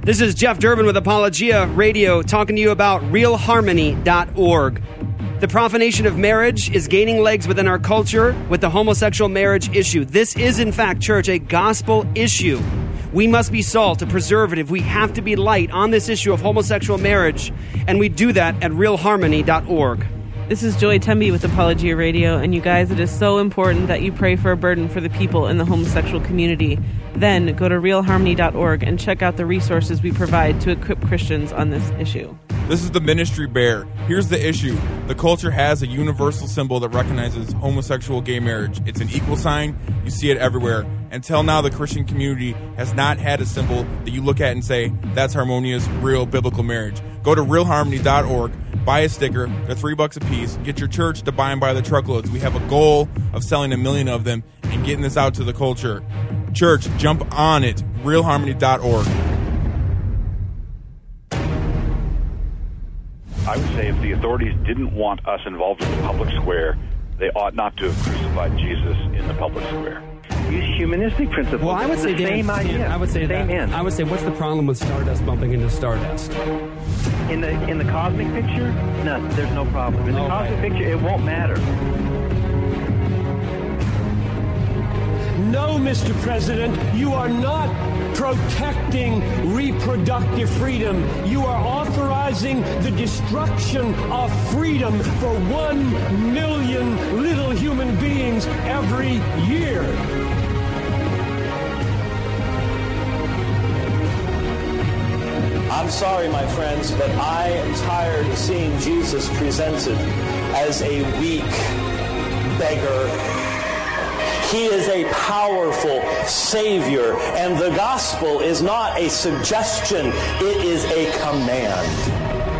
This is Jeff Durbin with Apologia Radio talking to you about realharmony.org. The profanation of marriage is gaining legs within our culture with the homosexual marriage issue. This is, in fact, church, a gospel issue. We must be salt, a preservative. We have to be light on this issue of homosexual marriage, and we do that at realharmony.org. This is Joy Temby with Apologia Radio, and you guys, it is so important that you pray for a burden for the people in the homosexual community. Then go to realharmony.org and check out the resources we provide to equip Christians on this issue. This is the Ministry Bear. Here's the issue. The culture has a universal symbol that recognizes homosexual gay marriage. It's an equal sign. You see it everywhere. Until now, the Christian community has not had a symbol that you look at and say, that's harmonious, real biblical marriage. Go to realharmony.org. Buy a sticker. They're $3 a piece. Get your church to buy them by the truckloads. We have a goal of selling 1 million of them and getting this out to the culture. Church, jump on it. realharmony.org. I would say if the authorities didn't want us involved in the public square, they ought not to have crucified Jesus in the public square. Use humanistic principles. Well, I would say, same idea. I would say same that. end. I would say, what's the problem with Stardust bumping into Stardust? In the cosmic picture, no, there's no problem. In the cosmic picture, it won't matter. No, Mr. President, you are not protecting reproductive freedom. You are authorizing the destruction of freedom for 1 million little human beings every year. I'm sorry, my friends, but I am tired of seeing Jesus presented as a weak beggar. He is a powerful Savior, and the gospel is not a suggestion, it is a command.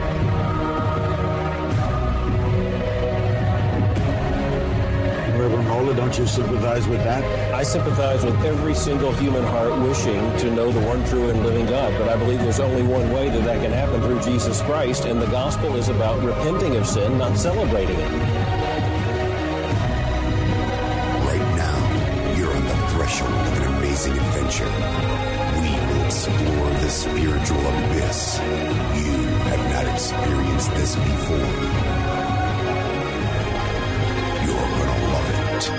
Reverend Mola, don't you sympathize with that? I sympathize with every single human heart wishing to know the one true and living God, but I believe there's only one way that can happen through Jesus Christ, and the gospel is about repenting of sin, not celebrating it. Right now, you're on the threshold of an amazing adventure. We will explore the spiritual abyss. You have not experienced this before. You're gonna love it.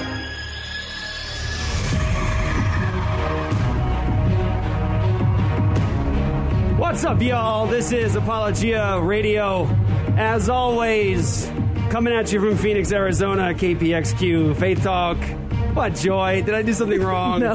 What's up, y'all? This is Apologia Radio. As always, coming at you from Phoenix, Arizona, KPXQ, Faith Talk. What, Joy? Did I do something wrong? No.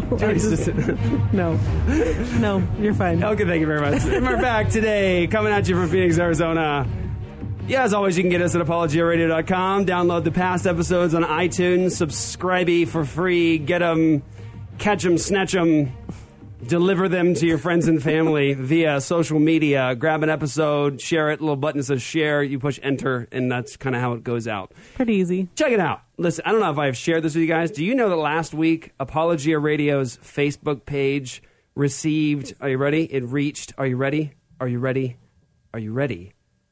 No, you're fine. Okay, thank you very much. And we're back today, coming at you from Phoenix, Arizona. Yeah, as always, you can get us at apologiaradio.com. Download the past episodes on iTunes. Subscribe for free. Get them, catch them, snatch them. Deliver them to your friends and family via social media. Grab an episode, share it. Little button that says share. You push enter, and that's kind of how it goes out. Pretty easy. Check it out. Listen, I don't know if I've shared this with you guys. Do you know that last week, Apologia Radio's Facebook page received, are you ready? It reached, are you ready? Are you ready? Are you ready?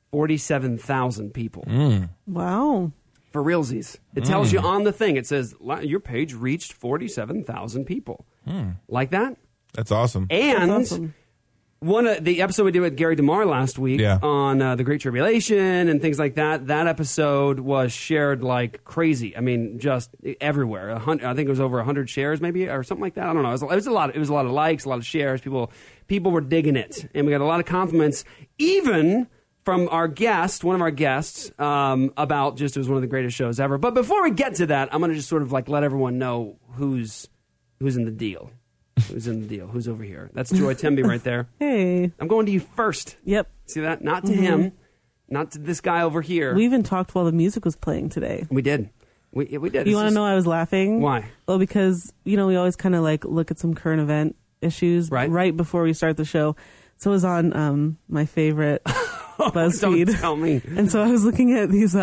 47,000 people. Wow. For realsies. It tells you on the thing. It says, your page reached 47,000 people. Like that? That's awesome. And That's awesome. one of the episode we did with Gary DeMar last week on the Great Tribulation and things like that, that episode was shared like crazy. I mean, just everywhere. I think it was over 100 shares maybe or something like that. I don't know. It was a lot. It was a lot of likes, a lot of shares. People were digging it. And we got a lot of compliments, even from our guest, one of our guests, about just it was one of the greatest shows ever. But before we get to that, I'm going to just sort of like let everyone know who's in the deal. Who's in the deal? Who's over here? That's Joy Temby right there. Hey. I'm going to you first. Yep. See that? Not to him. Not to this guy over here. We even talked while the music was playing today. We did. We did. You want to know I was laughing? Why? Well, because, we always kind of like look at some current event issues right before we start the show. So it was on my favorite BuzzFeed. Don't tell me. And so I was looking at these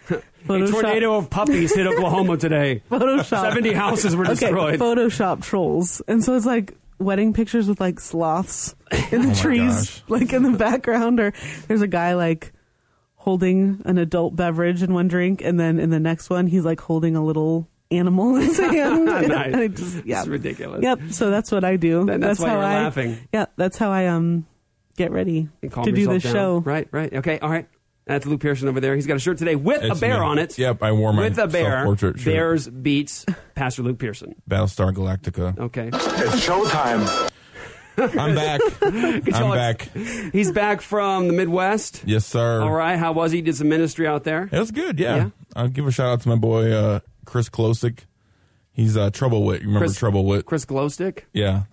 A tornado of puppies hit Oklahoma today. Photoshop. 70 houses were destroyed. Photoshop trolls. And so it's like wedding pictures with like sloths in the trees, like in the background, or there's a guy like holding an adult beverage in one drink, and then in the next one he's like holding a little animal in his hand. Nice. It's ridiculous. Yep. So that's what I do. That's why how you're laughing. Yeah, that's how I get ready And calm to do yourself this down. show. Right. Okay, all right. That's Luke Pearson over there. He's got a shirt today with It's a bear me. on it. Yep, I wore my with a bear. self-portrait shirt. Bears beats Pastor Luke Pearson. Battlestar Galactica. Okay. It's showtime. I'm back. I'm back. He's back from the Midwest. Yes, sir. All right. How was he? Did some ministry out there? It was good, yeah. I'll give a shout out to my boy, Chris Klosick. He's Trouble Wit. You remember Trouble Wit? Chris Glowstick? Yeah.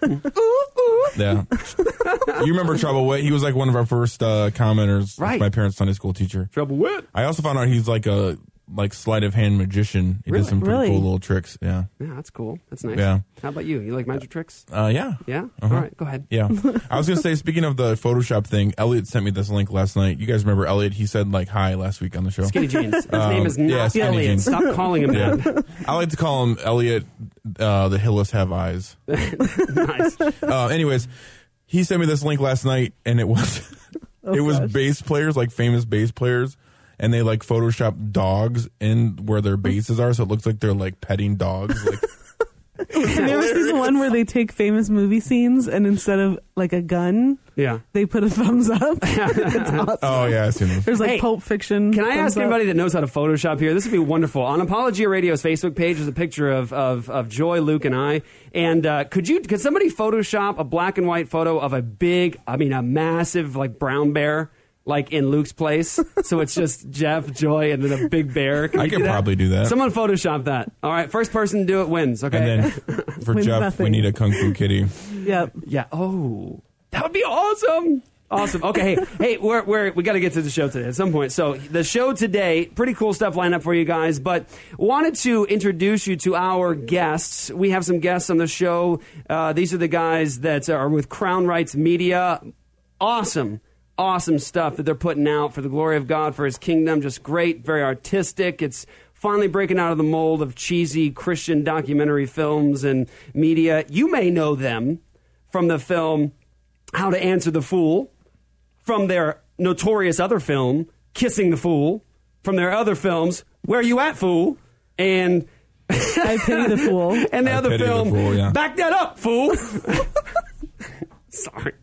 Yeah. You remember Trouble Wit? He was like one of our first commenters. Right. My parents' Sunday school teacher. Trouble Wit. I also found out he's like a sleight of hand magician. He did some pretty cool little tricks. Yeah. Yeah, that's cool. That's nice. Yeah. How about you? You like magic tricks? Yeah. Yeah? Uh-huh. All right, go ahead. Yeah. I was going to say, speaking of the Photoshop thing, Elliot sent me this link last night. You guys remember Elliot? He said like hi last week on the show. Skinny Jeans. His name is not Skinny Elliot. Jeans. Stop calling him that. I like to call him Elliot, the Hillis Have Eyes. Nice. Anyways, he sent me this link last night, and it was was bass players, like famous bass players, and they like Photoshop dogs in where their bases are, so it looks like they're like petting dogs. Like, Have you ever seen the one where they take famous movie scenes and instead of like a gun, they put a thumbs up? It's awesome. Oh yeah, I've seen this. There's like Pulp Fiction. Can I ask thumbs up. anybody that knows how to Photoshop here? This would be wonderful. On Apologia Radio's Facebook page is a picture of Joy, Luke, and I. And could somebody Photoshop a black and white photo of a massive like brown bear? Like in Luke's place, so it's just Jeff, Joy, and then a big bear. I could probably do that. Someone Photoshop that. All right, first person to do it wins. Okay. And then for Wins Jeff, nothing. we need a Kung Fu Kitty. Yep. Yeah. Oh, that would be awesome. Awesome. Okay. Hey, we got to get to the show today at some point. So the show today, pretty cool stuff lined up for you guys. But wanted to introduce you to our guests. We have some guests on the show. These are the guys that are with Crown Rights Media. Awesome stuff that they're putting out for the glory of God, for His kingdom. Just great, very artistic. It's finally breaking out of the mold of cheesy Christian documentary films and media. You may know them from the film How to Answer the Fool, from their notorious other film, Kissing the Fool, from their other films, Where You At, Fool, and I Pity the Fool. And the I other Pity the film, Fool, yeah. Back That Up, Fool. Sorry.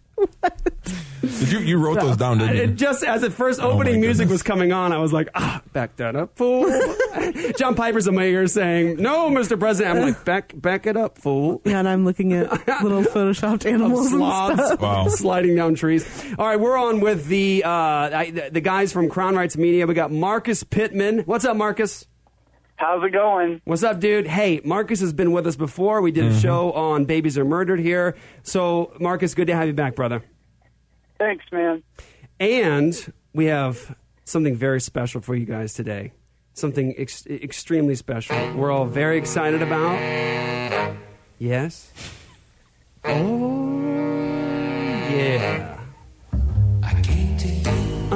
Did you wrote those down, didn't you? Just as the first Oh, opening my music goodness. was coming on, I was like, back that up, fool. John Piper's in my ear saying, no, Mr. President. I'm like, back it up, fool. Yeah, and I'm looking at little photoshopped animals and Sloths stuff. Wow. sliding down trees. All right, we're on with the guys from Crown Rights Media. We got Marcus Pittman. What's up, Marcus? How's it going? What's up, dude? Hey, Marcus has been with us before. We did a show on Babies Are Murdered here. So, Marcus, good to have you back, brother. Thanks, man. And we have something very special for you guys today. Something extremely special. We're all very excited about. Yes? Oh, yeah. I came to you,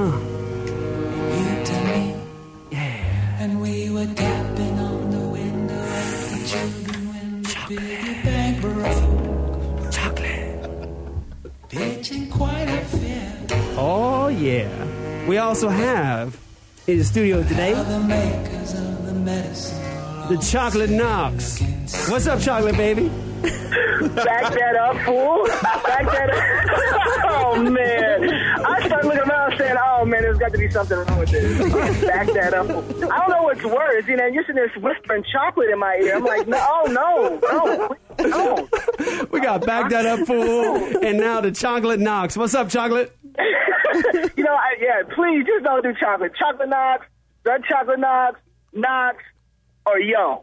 you to me, Yeah. and we were tapping on the window like the children when the big bang broke. Chocolate. Pitching quite a fit. Oh, yeah. We also have in the studio today The makers of the medicine. the Chocolate Knox. What's up, Chocolate Baby? Back that up, fool. Back that up. Oh, man. I started looking around saying, oh, man, there's got to be something wrong with this. Back that up. I don't know what's worse. You know, you're sitting there whispering chocolate in my ear. I'm like, no. We got Back That Up, Fool, and now the Chocolate Knox. What's up, Chocolate? You know, please just don't do chocolate. Chocolate Knox, the Chocolate Knox, or yo.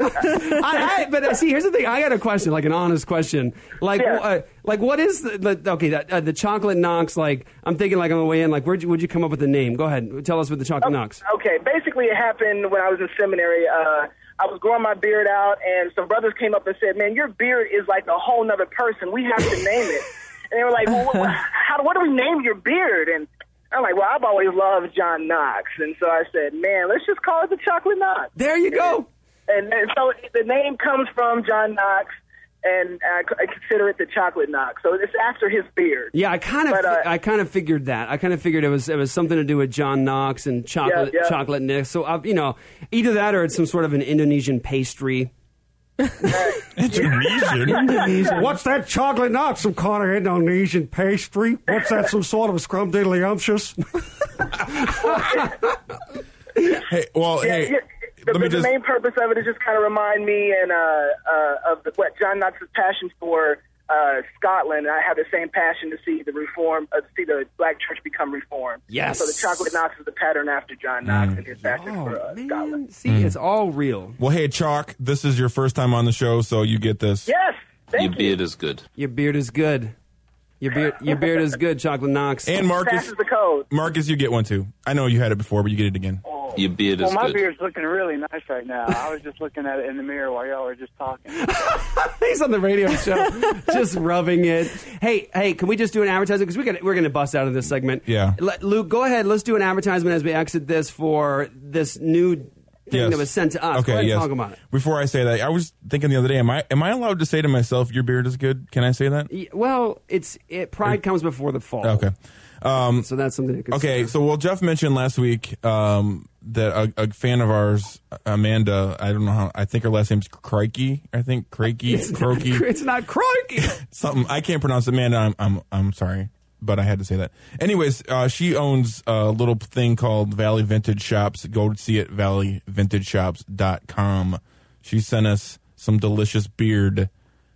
But see, here's the thing. I got a question, like an honest question. Like, Yeah. What is the Chocolate Knox? Like, I'm thinking, like on the way in, like, would you come up with the name? Go ahead, tell us what the Chocolate Knox. Okay, basically it happened when I was in seminary. I was growing my beard out, and some brothers came up and said, man, your beard is like a whole nother person. We have to name it. And they were like, well, what do we name your beard? And I'm like, well, I've always loved John Knox. And so I said, man, let's just call it the Chocolate Knox. There you go. And so the name comes from John Knox, and I consider it the Chocolate Knox. So it's after his beard. Yeah, I kind of figured that. I kind of figured it was something to do with John Knox and chocolate Knox. So either that or it's some sort of an Indonesian pastry. Indonesian? What's that chocolate nut? Some kind of Indonesian pastry? What's that, some sort of a scrumdiddlyumptious? Hey, well, The main purpose of it is just kind of remind me of what John Knox's passion for Scotland. I have the same passion to see the Black church become reformed. Yes. So the chocolate Knox is the pattern after John Knox and his passion for Scotland. See, it's all real. Well, hey, Chalk, this is your first time on the show, so you get this. Yes, thank Your beard is good. Your beard is good. Your beard is good, Chocolate Knox. And Marcus, passes the code. Marcus, you get one too. I know you had it before, but you get it again. Your beard is my good. beard's looking really nice right now. I was just looking at it in the mirror while y'all were just talking. He's on the radio show, just rubbing it. Hey, can we just do an advertisement? Because we're going to bust out of this segment. Yeah. Luke, go ahead. Let's do an advertisement as we exit this for this new thing that was sent to us. Okay, go ahead and talk about it. Before I say that, I was thinking the other day, am I allowed to say to myself, your beard is good? Can I say that? Well, pride comes before the fall. Okay. So that's something to consider. Okay, so Jeff mentioned last week that a fan of ours, Amanda, I don't know how, I think her last name's Crikey. I think Crikey. It's not Crikey. Something, I can't pronounce it. Amanda, I'm sorry, but I had to say that. Anyways, she owns a little thing called Valley Vintage Shops. Go see it, valleyvintageshops.com. She sent us some delicious beard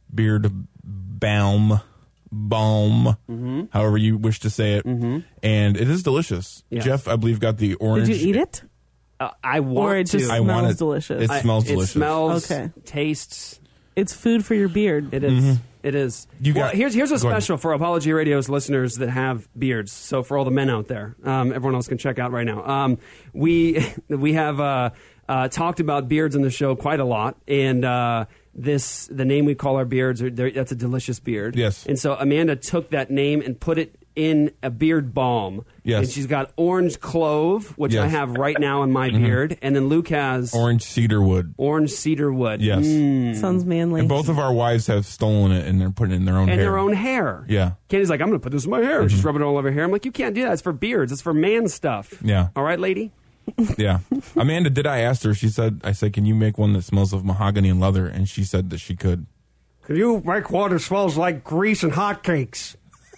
balm, however you wish to say it, and it is delicious. Yes. Jeff, I believe, got the orange. Did you eat it? I want or it to. just I smells want it. delicious. It smells delicious. It smells, Okay. tastes. It's food for your beard. It is. It is. Here's what's Go special for Apology Radio's listeners that have beards. So for all the men out there, everyone else can check out right now. We have talked about beards on the show quite a lot, and the name we call our beards, that's a delicious beard. Yes. And so Amanda took that name and put it in a beard balm. Yes. And she's got orange clove, which I have right now in my beard, and then Luke has orange cedarwood. Yes. Sounds manly. And both of our wives have stolen it, and they're putting it in their own hair. And their own hair. Yeah. Candy's like, I'm going to put this in my hair. She's rubbing it all over her hair. I'm like, you can't do that. It's for beards. It's for man stuff. Yeah. All right, lady? Yeah. Amanda, I asked her, I said, can you make one that smells of mahogany and leather? And she said that she could. Can you make one that smells like grease and hotcakes?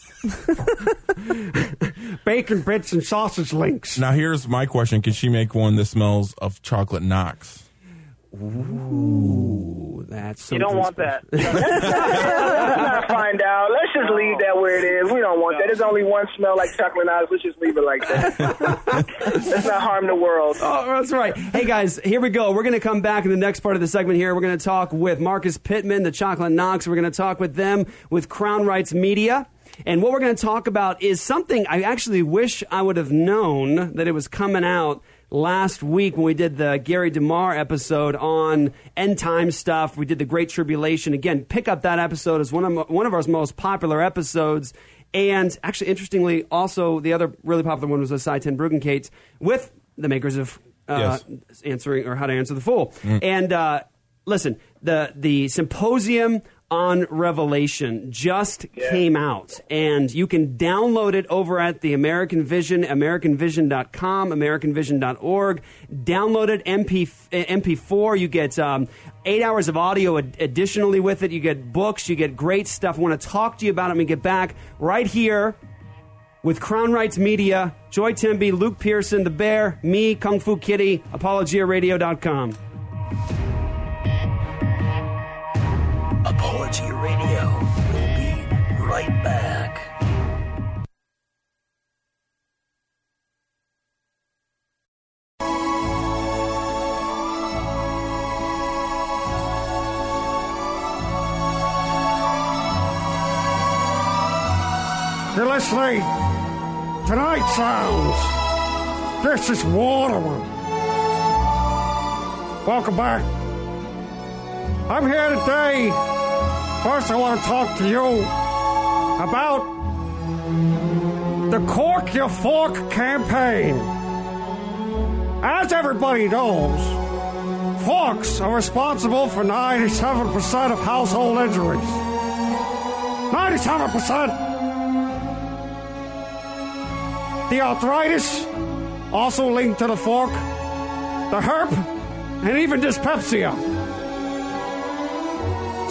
Bacon bits and sausage links. Now, here's my question. Can she make one that smells of chocolate Knox? Ooh, that's You don't want that. Let's not find out. Let's just leave that where it is. We don't want that. There's only one smell like chocolate Knox. Let's just leave it like that. Let's not harm the world. Oh, that's right. Hey, guys, here we go. We're going to come back in the next part of the segment here. We're going to talk with Marcus Pittman, the Chocolate Knox. We're going to talk with them with Crown Rights Media. And what we're going to talk about is something I actually wish I would have known that it was coming out last week when we did the Gary DeMar episode on end time stuff. We did the Great Tribulation. Again, pick up that episode as one of our most popular episodes. And actually, interestingly, also the other really popular one was a Cy 10 Bruggencate with the makers of answering or how to answer the fool. And listen, the symposium on Revelation just came out, and you can download it over at the American Vision, AmericanVision.com, AmericanVision.org. Download it, MP4. You get 8 hours of audio additionally with it. You get books. You get great stuff. I want to talk to you about it when we get back right here with Crown Rights Media, Joy Timby, Luke Pearson, The Bear, me, Kung Fu Kitty, ApologiaRadio.com. Apology Radio will be right back. You're listening to Night Sounds. This is Waterman. Welcome back. I'm here today. First, I want to talk to you about the Cork Your Fork campaign. As everybody knows, forks are responsible for 97% of household injuries. 97%. The arthritis, also linked to the fork, the herp, and even dyspepsia.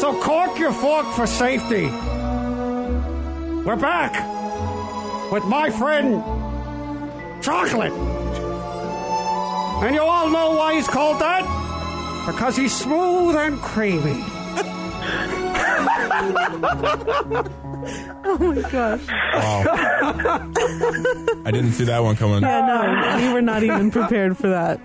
So cork your fork for safety. We're back with my friend Chocolate. And you all know why he's called that? Because he's smooth and creamy. Oh my gosh. Wow. I didn't see that one coming. Yeah, no, we were not even prepared for that.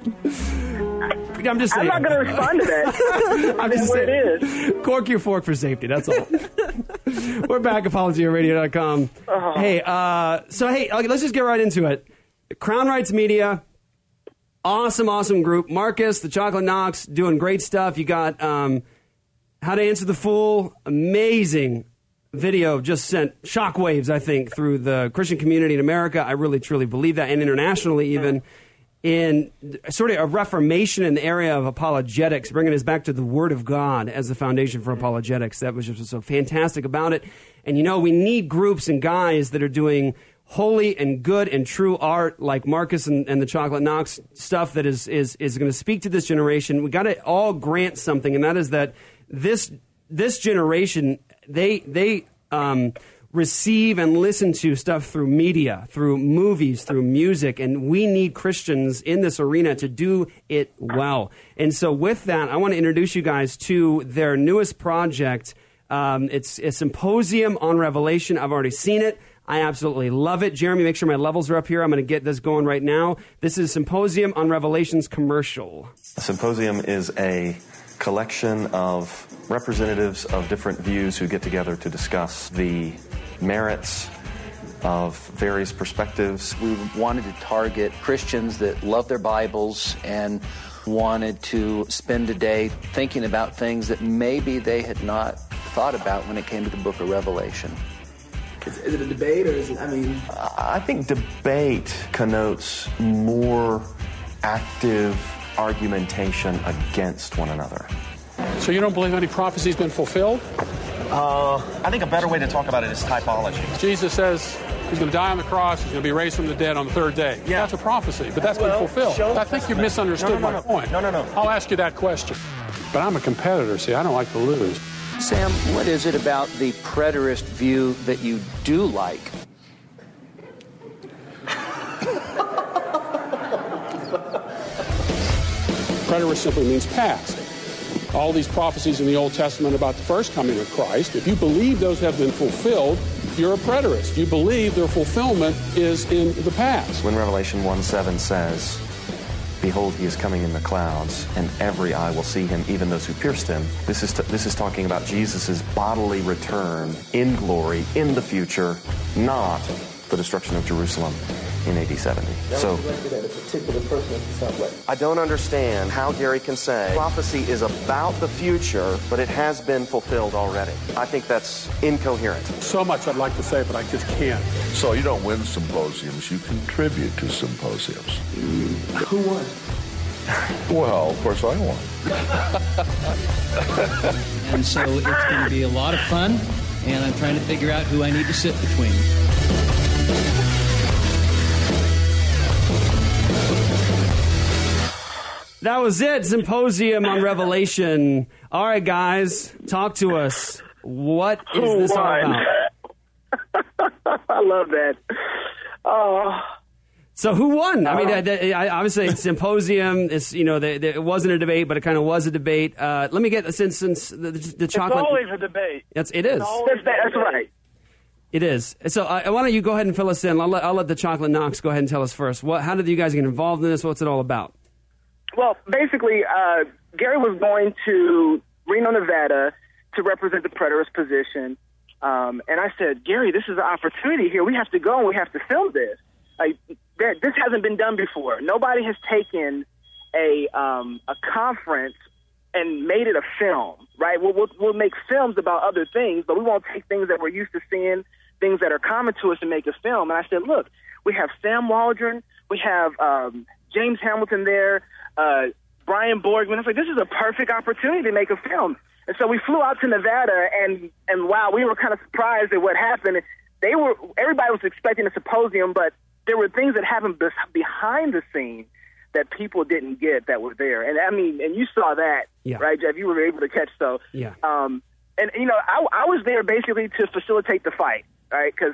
I'm just saying. I'm not going to respond to that. I'm just where saying. it is. Cork your fork for safety. That's all. We're back at ApologiaRadio.com. Hey, okay, let's just get right into it. Crown Rights Media, awesome group. Marcus, the Chocolate Knox, doing great stuff. You got How to Answer the Fool, amazing video, just sent shockwaves, I think, through the Christian community in America. I really, truly believe that, and internationally even. In sort of a reformation in the area of apologetics, bringing us back to the Word of God as the foundation for apologetics. That was just so fantastic about it. And, you know, we need groups and guys that are doing holy and good and true art like Marcus and the Chocolate Knox stuff that is going to speak to this generation. We got to all grant something, and that is that this generation, they receive and listen to stuff through media, through movies, through music, and we need Christians in this arena to do it well. And so with that, I want to introduce you guys to their newest project. It's a Symposium on Revelation. I've already seen it. I absolutely love it. Jeremy, make sure my levels are up here. I'm going to get this going right now. This is Symposium on Revelation's commercial. A symposium is a collection of representatives of different views who get together to discuss the merits of various perspectives. We wanted to target Christians that love their Bibles and wanted to spend a day thinking about things that maybe they had not thought about when it came to the book of Revelation. Is it a debate, or is it, I think debate connotes more active argumentation against one another. So you don't believe any prophecy's been fulfilled? I think a better way to talk about it is typology. Jesus says he's going to die on the cross, he's going to be raised from the dead on the third day. Yeah. That's a prophecy, but that's been fulfilled. I think you misunderstood my point. No. I'll ask you that question. But I'm a competitor, see, I don't like to lose. Sam, what is it about the preterist view that you do like? Preterist simply means past. All these prophecies in the Old Testament about the first coming of Christ, if you believe those have been fulfilled, you're a preterist. You believe their fulfillment is in the past. When Revelation 1:7 says, "Behold, he is coming in the clouds, and every eye will see him, even those who pierced him," this is talking about Jesus' bodily return in glory in the future, not the destruction of Jerusalem in AD 70. So I don't understand how Gary can say prophecy is about the future, but it has been fulfilled already. I think that's incoherent. So much I'd like to say, but I just can't. So you don't win symposiums, you contribute to symposiums. Who won? Well, of course I won. And so it's going to be a lot of fun, and I'm trying to figure out who I need to sit between. That was it. Symposium on Revelation. All right, guys, talk to us. What is this all about? I love that. Oh. So who won? I mean, obviously, it's Symposium. It's, you know, it wasn't a debate, but it kind of was a debate. Let me get since the chocolate. It's always a debate. It is. That's right. It is. So why don't you go ahead and fill us in? I'll let the Chocolate Knox go ahead and tell us first. How did you guys get involved in this? What's it all about? Well, basically, Gary was going to Reno, Nevada to represent the preterist position. And I said, Gary, this is an opportunity here. We have to go and we have to film this. This hasn't been done before. Nobody has taken a conference and made it a film, right? We'll make films about other things, but we won't take things that we're used to seeing, things that are common to us, and make a film. And I said, look, we have Sam Waldron, we have James Hamilton there, Brian Borgman. I was like, this is a perfect opportunity to make a film. And so we flew out to Nevada, and wow, we were kind of surprised at what happened. Everybody was expecting a symposium, but there were things that happened behind the scene that people didn't get that were there. And I mean, and you saw that, right, Jeff? You were able to catch. So, yeah. And, you know, I was there basically to facilitate the fight, right? Because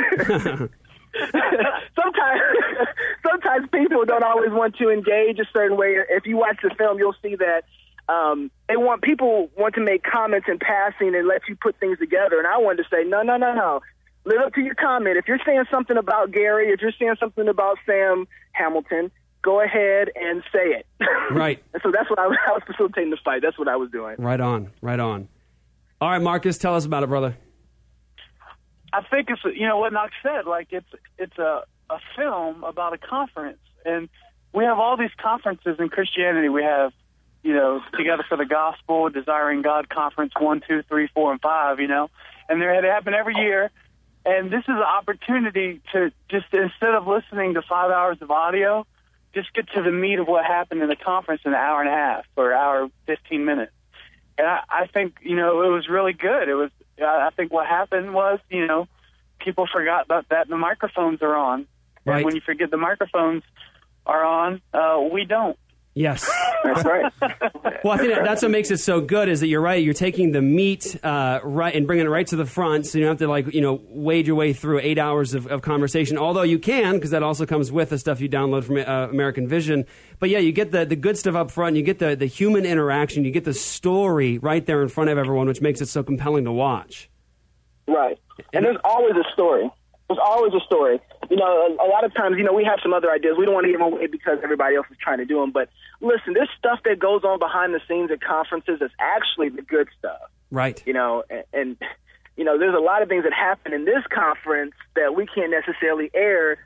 sometimes people don't always want to engage a certain way. If you watch the film, you'll see that people want to make comments in passing and let you put things together. And I wanted to say, no. Live up to your comment. If you're saying something about Gary, if you're saying something about Sam Hamilton, go ahead and say it. Right. And so that's what I was facilitating the fight. That's what I was doing. Right on. All right, Marcus, tell us about it, brother. I think it's, you know, what Knox said, like it's a film about a conference. And we have all these conferences in Christianity. We have, you know, Together for the Gospel, Desiring God Conference 1, 2, 3, 4, and 5, you know. And they happen every year. And this is an opportunity to just, instead of listening to 5 hours of audio, just get to the meat of what happened in the conference in an hour and a half or hour 15 minutes. And I think, you know, it was really good. I think what happened was, you know, people forgot about that. The microphones are on. Right. And when you forget the microphones are on, we don't. Yes. That's right. Well, I think that's what makes it so good is that you're right. You're taking the meat right and bringing it right to the front, so you don't have to wade your way through 8 hours of conversation. Although you can, because that also comes with the stuff you download from American Vision. But yeah, you get the good stuff up front. You get the human interaction. You get the story right there in front of everyone, which makes it so compelling to watch. Right. And there's always a story. There's always a story. You know, a lot of times, you know, we have some other ideas. We don't want to give them away because everybody else is trying to do them. But listen, this stuff that goes on behind the scenes at conferences is actually the good stuff. Right. You know, and you know, there's a lot of things that happen in this conference that we can't necessarily air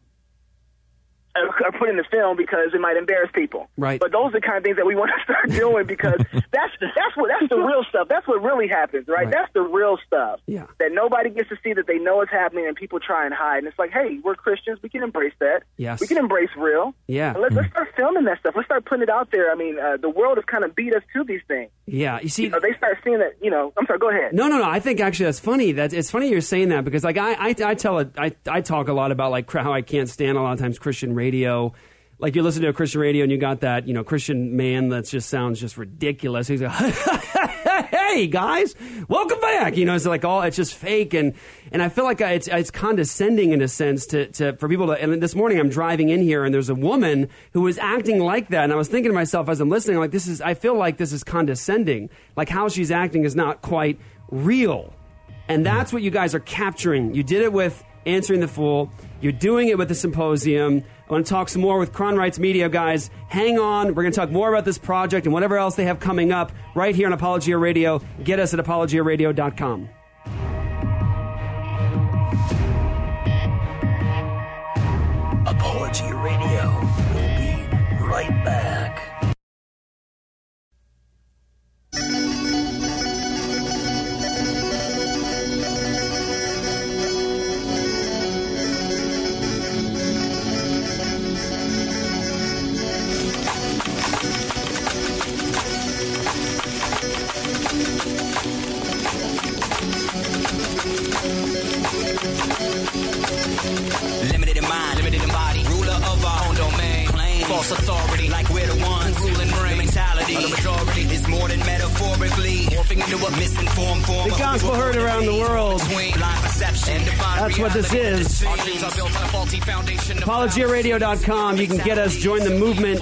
or put in the film because it might embarrass people. Right. But those are the kind of things that we want to start doing because that's the real stuff. That's what really happens, right? That's the real stuff. Yeah. That nobody gets to see, that they know it's happening, and people try and hide. And it's like, hey, we're Christians. We can embrace that. Yes. We can embrace real. Yeah. And let's start filming that stuff. Let's start putting it out there. I mean, the world has kind of beat us to these things. Yeah. You see, they start seeing that. You know, I'm sorry. Go ahead. No. I think actually that's funny. It's funny you're saying that because like I talk a lot about like how I can't stand a lot of times Christian radio. Like you listen to a Christian radio and you got that, you know, Christian man that just sounds just ridiculous. He's like, hey guys, welcome back. You know, it's like it's just fake. And I feel like it's condescending in a sense for people to, and this morning I'm driving in here and there's a woman who was acting like that. And I was thinking to myself as I'm listening, like I feel like this is condescending. Like how she's acting is not quite real. And that's what you guys are capturing. You did it with Answering the Fool. You're doing it with the Symposium. I want to talk some more with Cron Rights Media, guys. Hang on. We're going to talk more about this project and whatever else they have coming up right here on Apologia Radio. Get us at apologiaradio.com. Apologia Radio will be right back. Limited in mind, limited in body, ruler of our own domain. Claim false authority, like we're the ones ruling brain. The mentality of the majority is more than metaphorically morphing into a misinformed form. The gospel heard around the world. That's what this is. ApologiaRadio.com. You can get us, join the movement.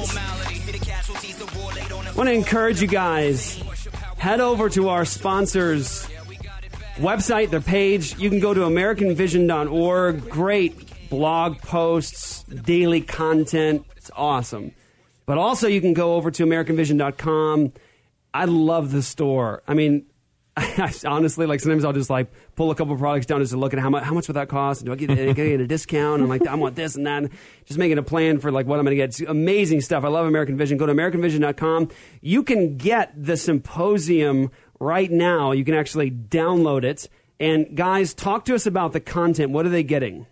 I want to encourage you guys, head over to our sponsors' website, their page. You can go to AmericanVision.org. Great blog posts, daily content. It's awesome. But also you can go over to AmericanVision.com. I love the store. I mean, honestly, like sometimes I'll just like pull a couple of products down just to look at how much would that cost? Do I get a discount? And I'm like, I want this and that. Just making a plan for like what I'm going to get. It's amazing stuff. I love American Vision. Go to AmericanVision.com. You can get the Symposium right now. You can actually download it. And guys, talk to us about the content. What are they getting?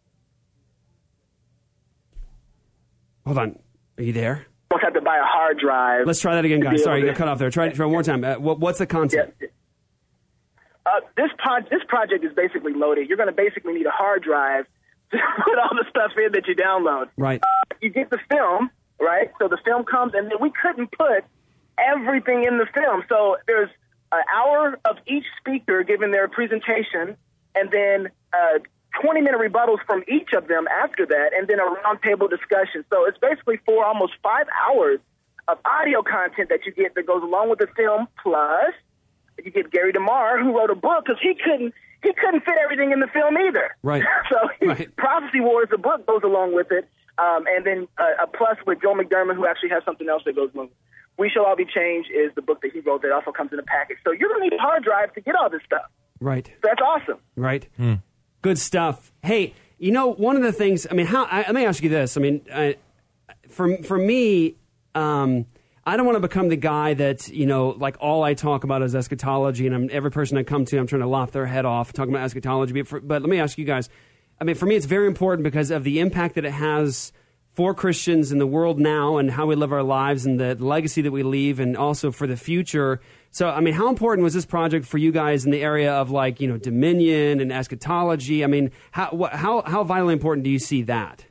Hold on. Are you there? You don't have to buy a hard drive. Let's try that again, guys. Sorry, you got cut off there. Try one more time. What's the content? Yeah. This project is basically loaded. You're going to basically need a hard drive to put all the stuff in that you download. Right. You get the film, right? So the film comes, and then we couldn't put everything in the film. So there's an hour of each speaker giving their presentation, and then 20-minute rebuttals from each of them after that, and then a roundtable discussion. So it's basically almost 5 hours of audio content that you get that goes along with the film. Plus, you get Gary DeMar, who wrote a book, because he couldn't fit everything in the film either. Right. So Prophecy Wars, the book, goes along with it. And then a plus with Joel McDermott, who actually has something else that goes along. We Shall All Be Changed is the book that he wrote that also comes in a package. So you're going to need a hard drive to get all this stuff. Right. So that's awesome. Right. Good stuff. Hey, one of the things, let me ask you this. For me, I don't want to become the guy that, like all I talk about is eschatology, and every person I come to, I'm trying to lop their head off talking about eschatology. But let me ask you guys, for me, it's very important because of the impact that it has for Christians in the world now and how we live our lives and the legacy that we leave, and also for the future. So, how important was this project for you guys in the area of dominion and eschatology? How vitally important do you see that?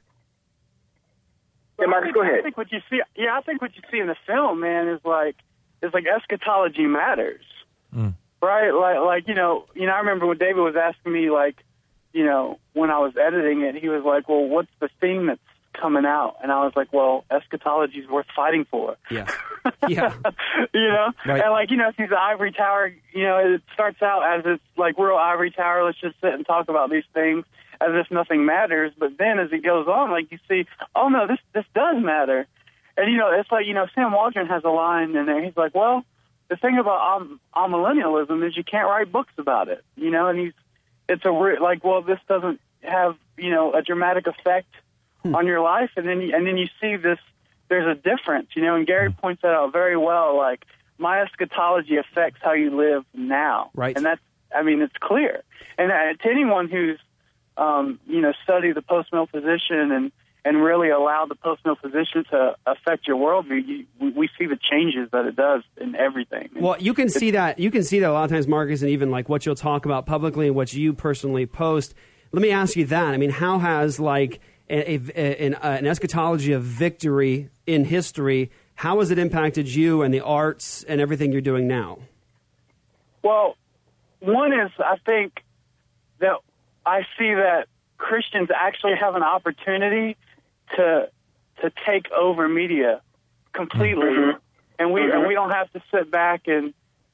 Yeah, Marcus, go ahead. I think what you see in the film, man, is like eschatology matters, right? Like I remember when David was asking me, when I was editing it, he was like, "Well, what's the theme that's coming out?" And I was like, "Well, eschatology is worth fighting for." Yeah, yeah. Right. And if he's the ivory tower, it starts out as it's like we're an ivory tower. Let's just sit and talk about these things as if nothing matters. But then as it goes on, you see, oh no, this does matter. And it's like Sam Waldron has a line in there. He's like, well, the thing about amillennialism is you can't write books about it. And this doesn't have a dramatic effect on your life. And then you see this. There's a difference, and Gary points that out very well. Like, my eschatology affects how you live now, right? And that's, it's clear. And to anyone who's study the post-mill position and really allow the post-mill position to affect your worldview, we see the changes that it does in everything. Well, you can see that. You can see that a lot of times, Marcus, and even what you'll talk about publicly and what you personally post. Let me ask you that. How has an eschatology of victory in history, how has it impacted you and the arts and everything you're doing now? Well, one is I think that I see that Christians actually have an opportunity to take over media completely, and we don't have to sit back and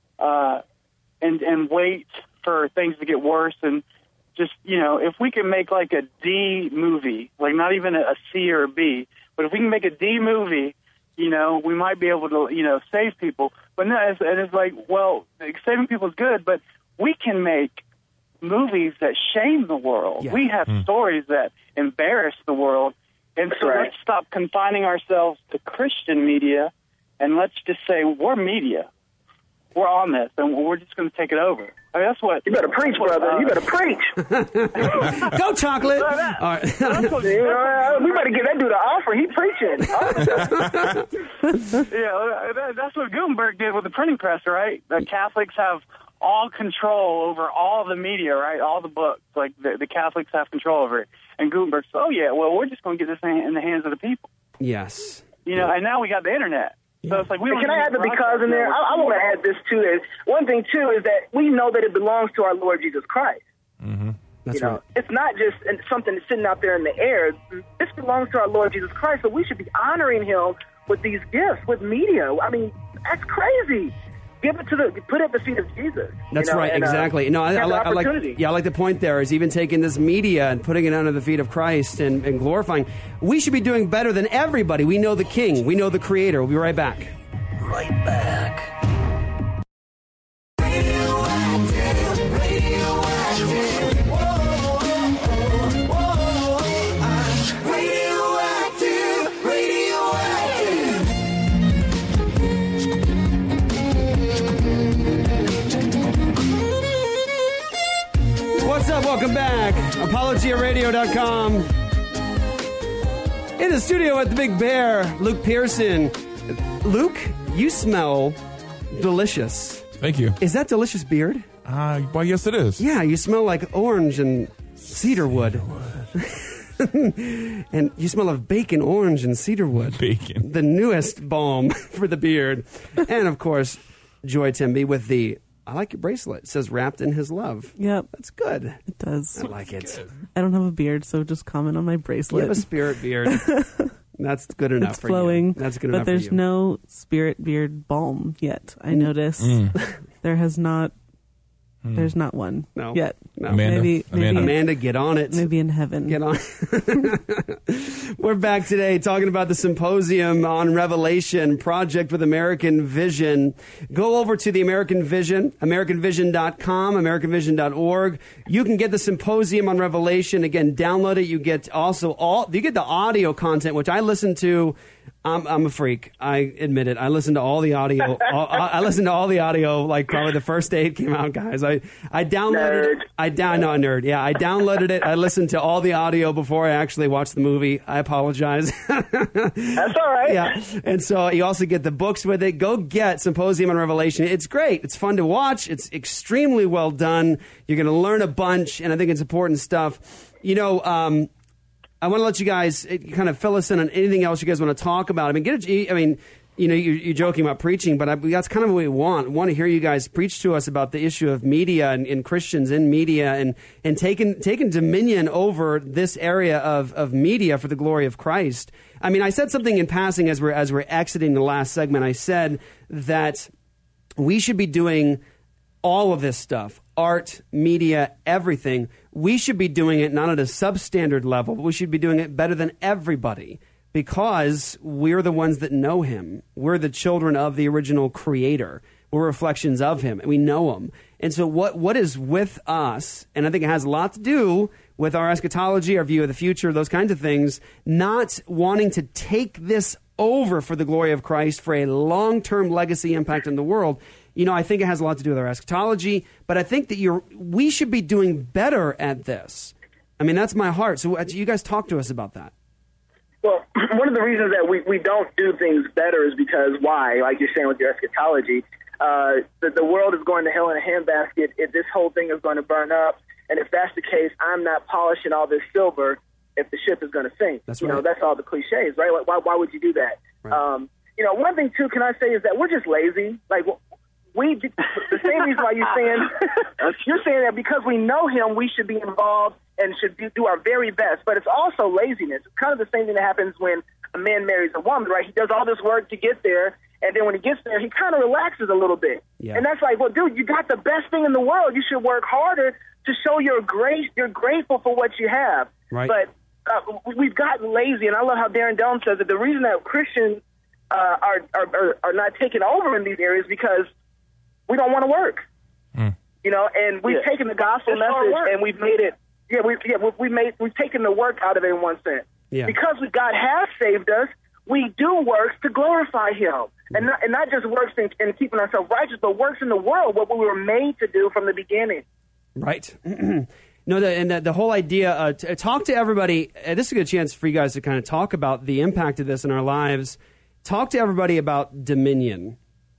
wait for things to get worse. And just if we can make a D movie, not even a C or a B, but if we can make a D movie, we might be able to save people. But no, it's saving people is good, but we can make movies that shame the world. Yeah. We have stories that embarrass the world. And so let's stop confining ourselves to Christian media, and let's just say we're media. We're on this, and we're just going to take it over. That's what... You better preach, brother. You better preach. Go, Chocolate. All right. We better give that dude an offer. He preaching. That's what Gutenberg did with the printing press, right? The Catholics have all control over all the media, right? All the books, the Catholics have control over it. And Gutenberg said, we're just going to get this in the hands of the people. Yes. And now we got the internet. So it's we can I add the because in there? I want to add this too. One thing too is that we know that it belongs to our Lord Jesus Christ. Mm-hmm. That's right. It's not just something sitting out there in the air. This belongs to our Lord Jesus Christ, so we should be honoring Him with these gifts, with media. That's crazy. Put it at the feet of Jesus. That's right, exactly. I like the point there is even taking this media and putting it under the feet of Christ and glorifying. We should be doing better than everybody. We know the King. We know the Creator. We'll be right back. Right back. Welcome back. ApologiaRadio.com. In the studio at the Big Bear, Luke Pearson. Luke, you smell delicious. Thank you. Is that delicious beard? Well, yes, it is. Yeah, you smell like orange and cedarwood. And you smell of bacon, orange, and cedarwood. Bacon. The newest balm for the beard. And, of course, Joy Timby with the I like your bracelet. It says wrapped in his love. Yep. That's good. It does. I like it. I don't have a beard, so just comment on my bracelet. You have a spirit beard. That's good enough it's for flowing, you. That's good enough but there's for you. no spirit beard balm yet. I notice there has not. There's not one yet. No. Maybe get on it. Maybe in heaven. Get on. We're back today talking about the symposium on Revelation, Project with American Vision. Go over to the American Vision, AmericanVision.com, AmericanVision.org. You can get the symposium on Revelation. Again, download it. You get you get the audio content, which I listen to. I'm a freak. I admit it. I listened to all the audio. I listened to all the audio like probably the first day it came out, guys. I downloaded it. I nerd. Yeah, I downloaded it. I listened to all the audio before I actually watched the movie. I apologize. That's all right. Yeah. And so you also get the books with it. Go get Symposium on Revelation. It's great. It's fun to watch. It's extremely well done. You're going to learn a bunch, and I think it's important stuff. You know, I want to let you guys kind of fill us in on anything else you guys want to talk about. I mean, you're joking about preaching, but that's kind of what we want. We want to hear you guys preach to us about the issue of media and Christians in media and taking dominion over this area of media for the glory of Christ. I mean, I said something in passing as we're exiting the last segment. I said that we should be doing all of this stuff, art, media, everything. We should be doing it not at a substandard level, but we should be doing it better than everybody because we're the ones that know him. We're the children of the original creator. We're reflections of him, and we know him. And so what is with us, and I think it has a lot to do with our eschatology, our view of the future, those kinds of things, not wanting to take this over for the glory of Christ for a long-term legacy impact in the world. You know, I think it has a lot to do with our eschatology, but I think that we should be doing better at this. I mean, that's my heart. So you guys talk to us about that. Well, one of the reasons that we don't do things better is because why? Like you're saying with your eschatology, the world is going to hell in a handbasket. This whole thing is going to burn up. And if that's the case, I'm not polishing all this silver if the ship is going to sink. That's right. You know, that's all the cliches, right? Why would you do that? Right. One thing, too, can I say is that we're just lazy. Like, the same reason why you're saying that because we know him, we should be involved and should do our very best. But it's also laziness. It's kind of the same thing that happens when a man marries a woman, right? He does all this work to get there, and then when he gets there, he kind of relaxes a little bit. Yeah. And that's like, well, dude, you got the best thing in the world. You should work harder to show you're grateful for what you have. Right. But we've gotten lazy, and I love how Darren Doan says that the reason that Christians are not taking over in these areas because we don't want to work, and we've taken the gospel message and we've made it. We've taken the work out of it in one sense. Yeah. Because God has saved us, we do works to glorify Him, and not just works in keeping ourselves righteous, but works in the world what we were made to do from the beginning. Right. No, the whole idea, talk to everybody. This is a good chance for you guys to kind of talk about the impact of this in our lives. Talk to everybody about dominion.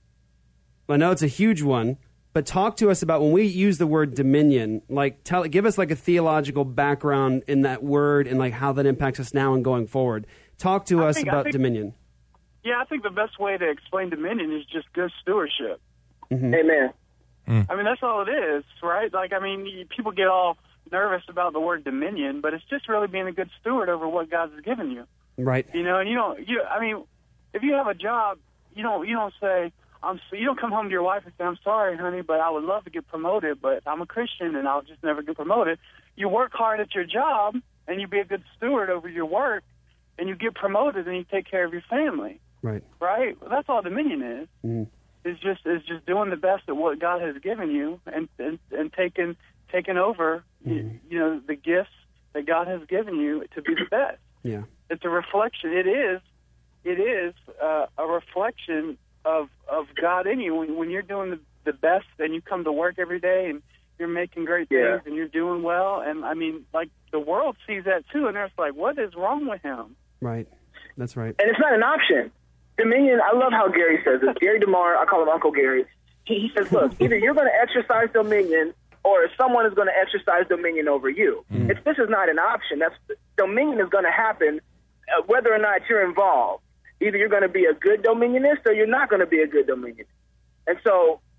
I know it's a huge one, but talk to us about when we use the word dominion, give us like a theological background in that word and like how that impacts us now and going forward. Talk to us about dominion. Yeah, I think the best way to explain dominion is just good stewardship. Mm-hmm. Amen. I mean, that's all it is, right? Like, I mean, people get all nervous about the word dominion, but it's just really being a good steward over what God has given you. Right. You know, and I mean, if you have a job, you don't say, you don't come home to your wife and say, I'm sorry, honey, but I would love to get promoted, but I'm a Christian and I'll just never get promoted. You work hard at your job and you be a good steward over your work and you get promoted and you take care of your family. Right. Right? Well, that's all dominion is. Mm-hmm. It's just doing the best at what God has given you and taking over, the gifts that God has given you to be the best. Yeah. It's a reflection. It is a reflection of God in you. When you're doing the best and you come to work every day and you're making great things and you're doing well. And, I mean, like, the world sees that, too, and they're just like, what is wrong with him? Right. That's right. And it's not an option. Dominion, I love how Gary says it. Gary DeMar, I call him Uncle Gary. He says, look, either you're going to exercise dominion or someone is going to exercise dominion over you. This is not an option. Dominion is going to happen whether or not you're involved. Either you're going to be a good dominionist or you're not going to be a good dominionist. And so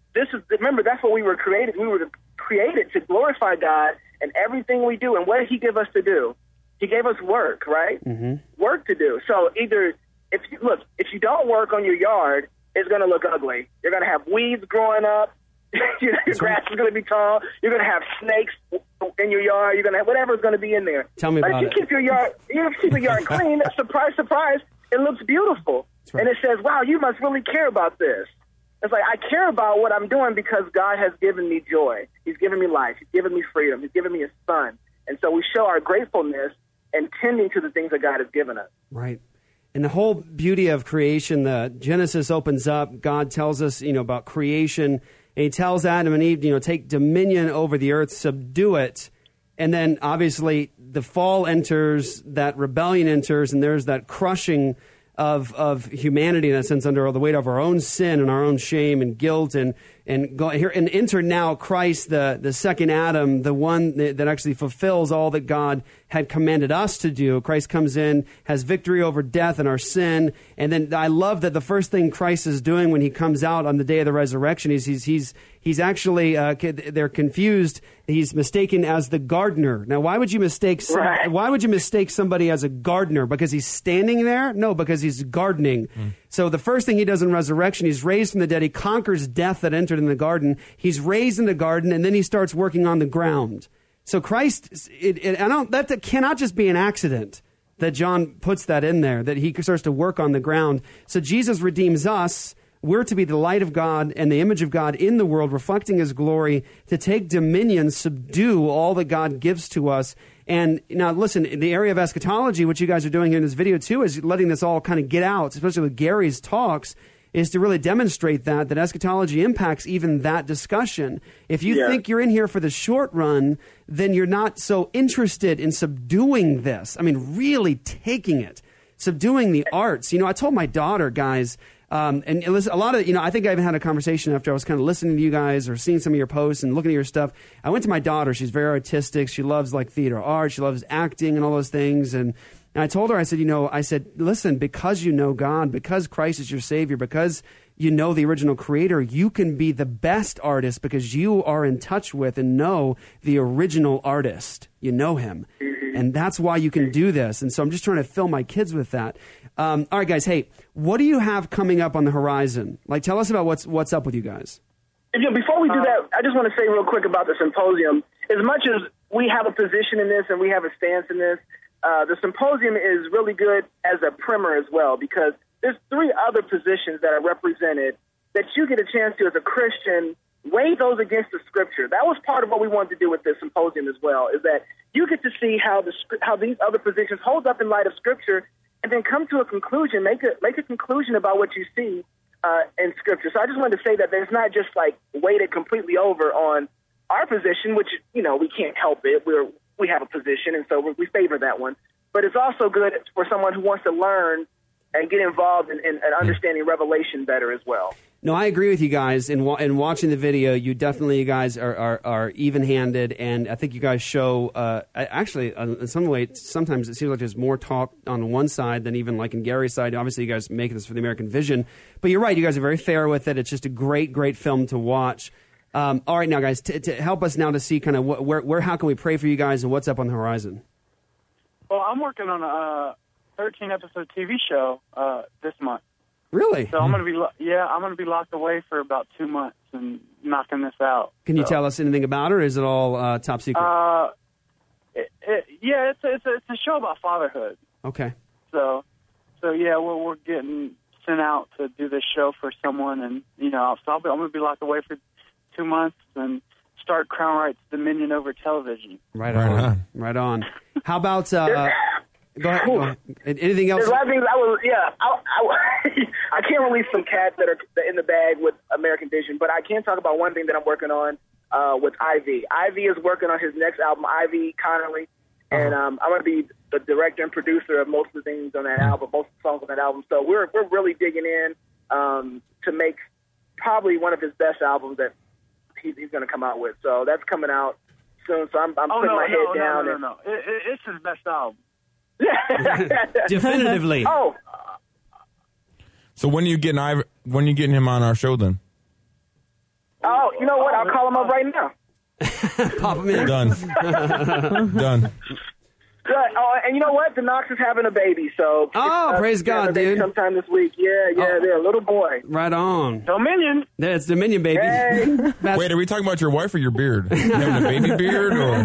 remember, that's what we were created. We were created to glorify God in everything we do. And what did he give us to do? He gave us work, right? Mm-hmm. Work to do. So either, if you don't work on your yard, it's going to look ugly. You're going to have weeds growing up. Your grass is going to be tall. You're going to have snakes in your yard. You're going to have whatever's going to be in there. Tell me about it. If you keep your yard clean, surprise, surprise, it looks beautiful. Right. And it says, wow, you must really care about this. It's like, I care about what I'm doing because God has given me joy. He's given me life. He's given me freedom. He's given me his son. And so we show our gratefulness and tending to the things that God has given us. Right. And the whole beauty of creation, the Genesis opens up. God tells us, about creation. And he tells Adam and Eve, take dominion over the earth, subdue it. And then obviously the fall enters, that rebellion enters, and there's that crushing of humanity in a sense under the weight of our own sin and our own shame and guilt and go here and enter now Christ, the second Adam, the one that actually fulfills all that God had commanded us to do. Christ comes in, has victory over death and our sin, and then I love that the first thing Christ is doing when he comes out on the day of the resurrection is he's actually they're confused. He's mistaken as the gardener. Now, why would you mistake somebody as a gardener? Because he's standing there? No, because he's gardening. So the first thing he does in resurrection, he's raised from the dead. He conquers death that entered in the garden. He's raised in the garden, and then he starts working on the ground. So Christ, that cannot just be an accident that John puts that in there, that he starts to work on the ground. So Jesus redeems us. We're to be the light of God and the image of God in the world, reflecting his glory, to take dominion, subdue all that God gives to us. And now, listen, in the area of eschatology, what you guys are doing here in this video, too, is letting this all kind of get out, especially with Gary's talks, is to really demonstrate that eschatology impacts even that discussion. If you think you're in here for the short run, then you're not so interested in subduing this. I mean, really taking it, subduing the arts. I told my daughter, guys, and listen, a lot of, I think I even had a conversation after I was kind of listening to you guys or seeing some of your posts and looking at your stuff. I went to my daughter. She's very artistic. She loves like theater art. She loves acting and all those things. And I told her, I said, listen, because you know God, because Christ is your Savior, because you know the original Creator, you can be the best artist because you are in touch with and know the original artist. You know him. And that's why you can do this. And so I'm just trying to fill my kids with that. All right, guys. Hey, what do you have coming up on the horizon? Like, tell us about what's up with you guys. Before we do that, I just want to say real quick about the symposium. As much as we have a position in this and we have a stance in this, the symposium is really good as a primer as well, because there's 3 other positions that are represented that you get a chance to, as a Christian, weigh those against the Scripture. That was part of what we wanted to do with this symposium as well, is that you get to see how these other positions hold up in light of Scripture, and then come to a conclusion, make a conclusion about what you see in Scripture. So I just wanted to say that there's not just like weighted completely over on our position, which, we can't help it. We have a position, and so we favor that one. But it's also good for someone who wants to learn and get involved in understanding Revelation better as well. No, I agree with you guys. In watching the video, you guys are even-handed, and I think you guys show, actually, in some way, sometimes it seems like there's more talk on one side than even like in Gary's side. Obviously, you guys make this for the American Vision. But you're right, you guys are very fair with it. It's just a great, great film to watch. All right, now, guys, to help us now to see kind of where how can we pray for you guys and what's up on the horizon? Well, I'm working on a 13-episode TV show this month. Really? So I'm going to be locked away for about 2 months and knocking this out. Can you tell us anything about it, or is it all top secret? It's a show about fatherhood. Okay. So yeah, we're getting sent out to do this show for someone, and I'm going to be locked away for 2 months and start Crown Right's dominion over television. Right on. How about? Go ahead. Anything else? There's a lot of things I can't release some cats that are in the bag with American Vision, but I can talk about one thing that I'm working on with Ivy. Ivy is working on his next album, Ivy Connolly, and I'm going to be the director and producer of most of the things on that album, most of the songs on that album. So we're really digging in to make probably one of his best albums that he's going to come out with. So that's coming out soon. So I'm putting my head down. No. It's his best album. Definitively. Oh. So when are you getting him on our show then? Oh, you know what? I'll call him up right now. Pop him in. Done. Done. Good. Oh, and you know what? The Knox is having a baby, so... praise God, dude. Sometime this week. Yeah, they're a little boy. Right on. Dominion. Yeah, it's Dominion, baby. Hey. Wait, are we talking about your wife or your beard? You having a baby beard? Or?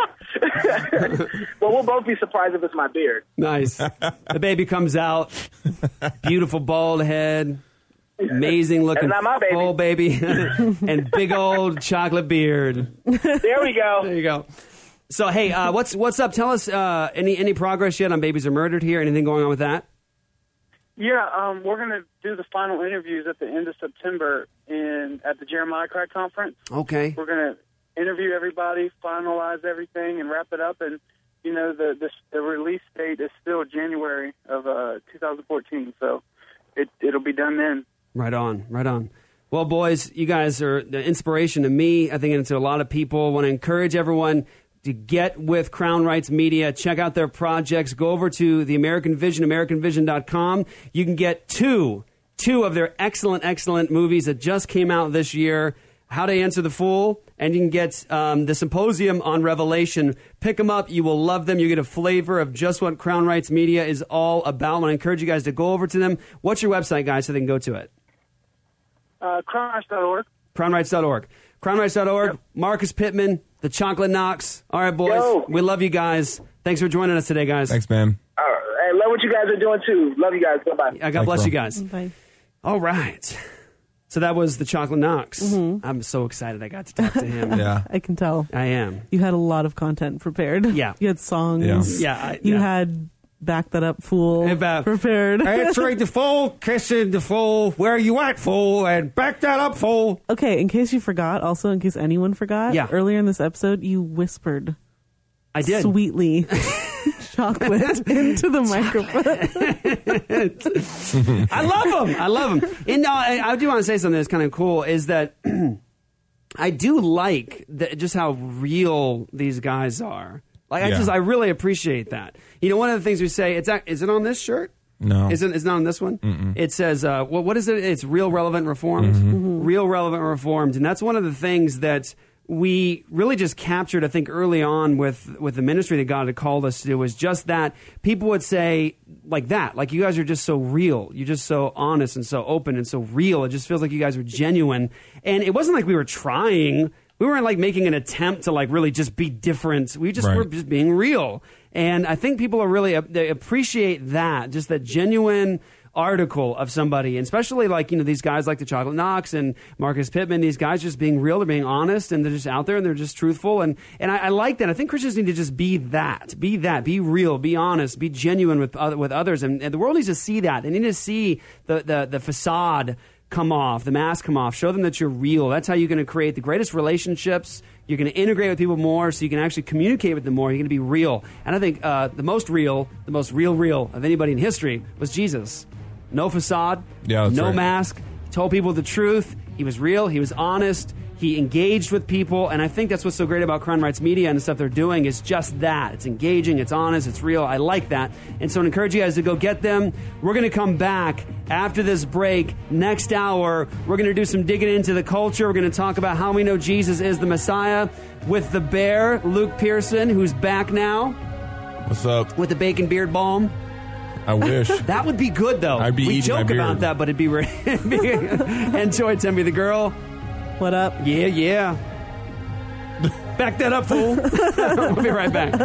Well, we'll both be surprised if it's my beard. Nice. The baby comes out. Beautiful bald head. Amazing looking That's not my baby. full baby. And big old chocolate beard. There we go. There you go. So, hey, what's up? Tell us any progress yet on Babies Are Murdered here? Anything going on with that? Yeah, we're going to do the final interviews at the end of September at the Jeremiah Cry Conference. Okay. We're going to interview everybody, finalize everything, and wrap it up. And, you know, the release date is still January of 2014, so it'll be done then. Right on, right on. Well, boys, you guys are the inspiration to me. I think it's to a lot of people. I want to encourage everyone to get with Crown Rights Media. Check out their projects. Go over to the American Vision, AmericanVision.com. You can get two of their excellent movies that just came out this year, How to Answer the Fool, and you can get the Symposium on Revelation. Pick them up. You will love them. You get a flavor of just what Crown Rights Media is all about. I want to encourage you guys to go over to them. What's your website, guys, so they can go to it? CrownRights.org. CrownRights.org. CrownRights.org. Yep. Marcus Pittman, the Chocolate Knox. All right, boys. Yo. We love you guys. Thanks for joining us today, guys. Thanks, man. I love what you guys are doing, too. Love you guys. Bye-bye. God bless bro. you guys. Bye. All right. So that was the Chocolate Knox. Mm-hmm. I'm so excited I got to talk to him. Yeah. I can tell. I am. You had a lot of content prepared. Yeah. You had songs. Yeah. You had Back That Up Fool prepared. It's right, the fool, kissing the fool. Where you at, fool? And back that up, fool. Okay, in case you forgot, also in case anyone forgot, earlier in this episode, you whispered. I did. Sweetly. Chocolate into the microphone. I love them. And I do want to say something that's kind of cool is that I do like just how real these guys are. Like I really appreciate that. You know, one of the things we say, is it on this shirt? No. It's not on this one? Mm-mm. It says, what is it? It's Real Relevant Reformed. Mm-hmm. Real Relevant Reformed. And that's one of the things that we really just captured, I think, early on with the ministry that God had called us to do, was just that people would say like that, like, you guys are just so real. You're just so honest and so open and so real. It just feels like you guys are genuine. And it wasn't like we were trying. We weren't like making an attempt to like really just be different. We just were just being real. And I think people are really, they appreciate that, just that genuine article of somebody, and especially like, you know, these guys like the Chocolate Knox and Marcus Pittman, these guys just being real, they're being honest, and they're just out there and they're just truthful. And I like that. I think Christians need to just be be real, be honest, be genuine with others. And the world needs to see that. They need to see the facade come off, the mask come off, show them that you're real. That's how you're going to create the greatest relationships. You're going to integrate with people more, so you can actually communicate with them more. You're going to be real. And I think the most real of anybody in history was Jesus. No facade, no mask. He told people the truth. He was real. He was honest. He engaged with people. And I think that's what's so great about Crown Rights Media and the stuff they're doing is just that. It's engaging. It's honest. It's real. I like that. And so I encourage you guys to go get them. We're going to come back after this break. Next hour, we're going to do some digging into the culture. We're going to talk about how we know Jesus is the Messiah with the bear, Luke Pearson, who's back now. What's up? With the bacon beard balm. I wish. That would be good, though. I'd be we eating my joke beard. about that, but it'd be... Enjoy, Timmy the Girl. What up? Yeah. Back that up, fool. We'll be right back.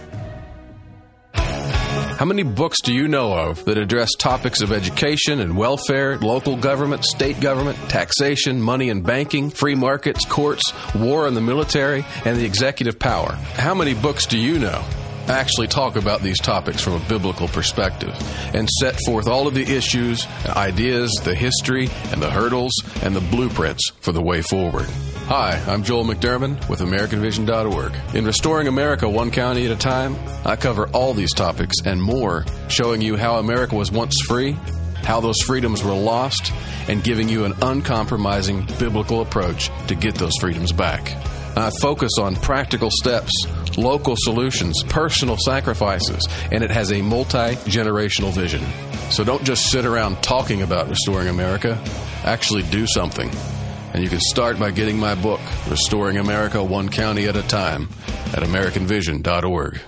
How many books do you know of that address topics of education and welfare, local government, state government, taxation, money and banking, free markets, courts, war and the military, and the executive power? How many books do you know actually talk about these topics from a biblical perspective and set forth all of the issues, ideas, the history, and the hurdles, and the blueprints for the way forward? Hi, I'm Joel McDermott with AmericanVision.org. In Restoring America One County at a Time, I cover all these topics and more, showing you how America was once free, how those freedoms were lost, and giving you an uncompromising biblical approach to get those freedoms back. I focus on practical steps, local solutions, personal sacrifices, and it has a multi-generational vision. So don't just sit around talking about restoring America. Actually do something. And you can start by getting my book, Restoring America One County at a Time, at AmericanVision.org.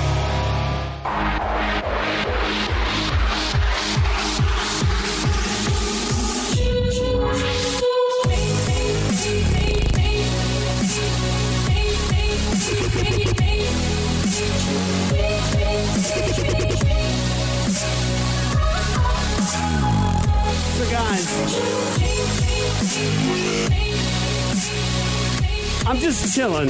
I'm just chilling,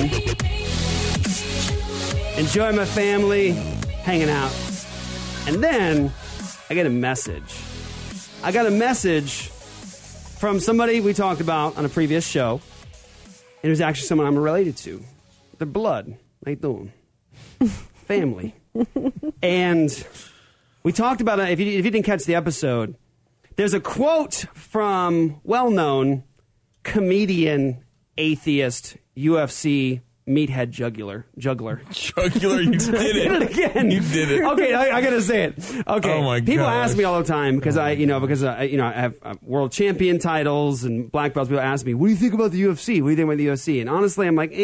enjoying my family, hanging out. And then I get a message. I got a message from somebody we talked about on a previous show. And it was actually someone I'm related to. They're blood. How you doing? Family. And we talked about it. If you didn't catch the episode, there's a quote from well-known comedian, atheist, UFC meathead juggler. Juggler, you did it. I did it again. You did it. Okay, I gotta say it. Okay, oh my people gosh. ask me all the time because I have world champion titles and black belts. People ask me, "What do you think about the UFC? What do you think about the UFC?" And honestly, I'm like,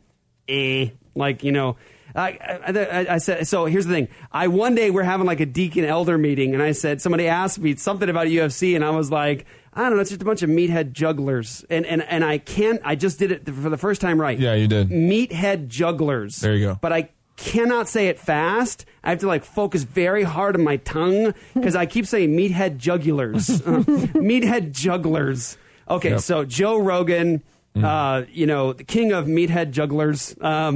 like I said. So here's the thing. One day we're having like a deacon elder meeting, and I said somebody asked me something about UFC, and I was like, I don't know, it's just a bunch of meathead jugglers. And I just did it for the first time right. Yeah, you did. Meathead jugglers. There you go. But I cannot say it fast. I have to like focus very hard on my tongue because I keep saying meathead jugglers. Meathead jugglers. Okay, yep. So Joe Rogan, the king of meathead jugglers.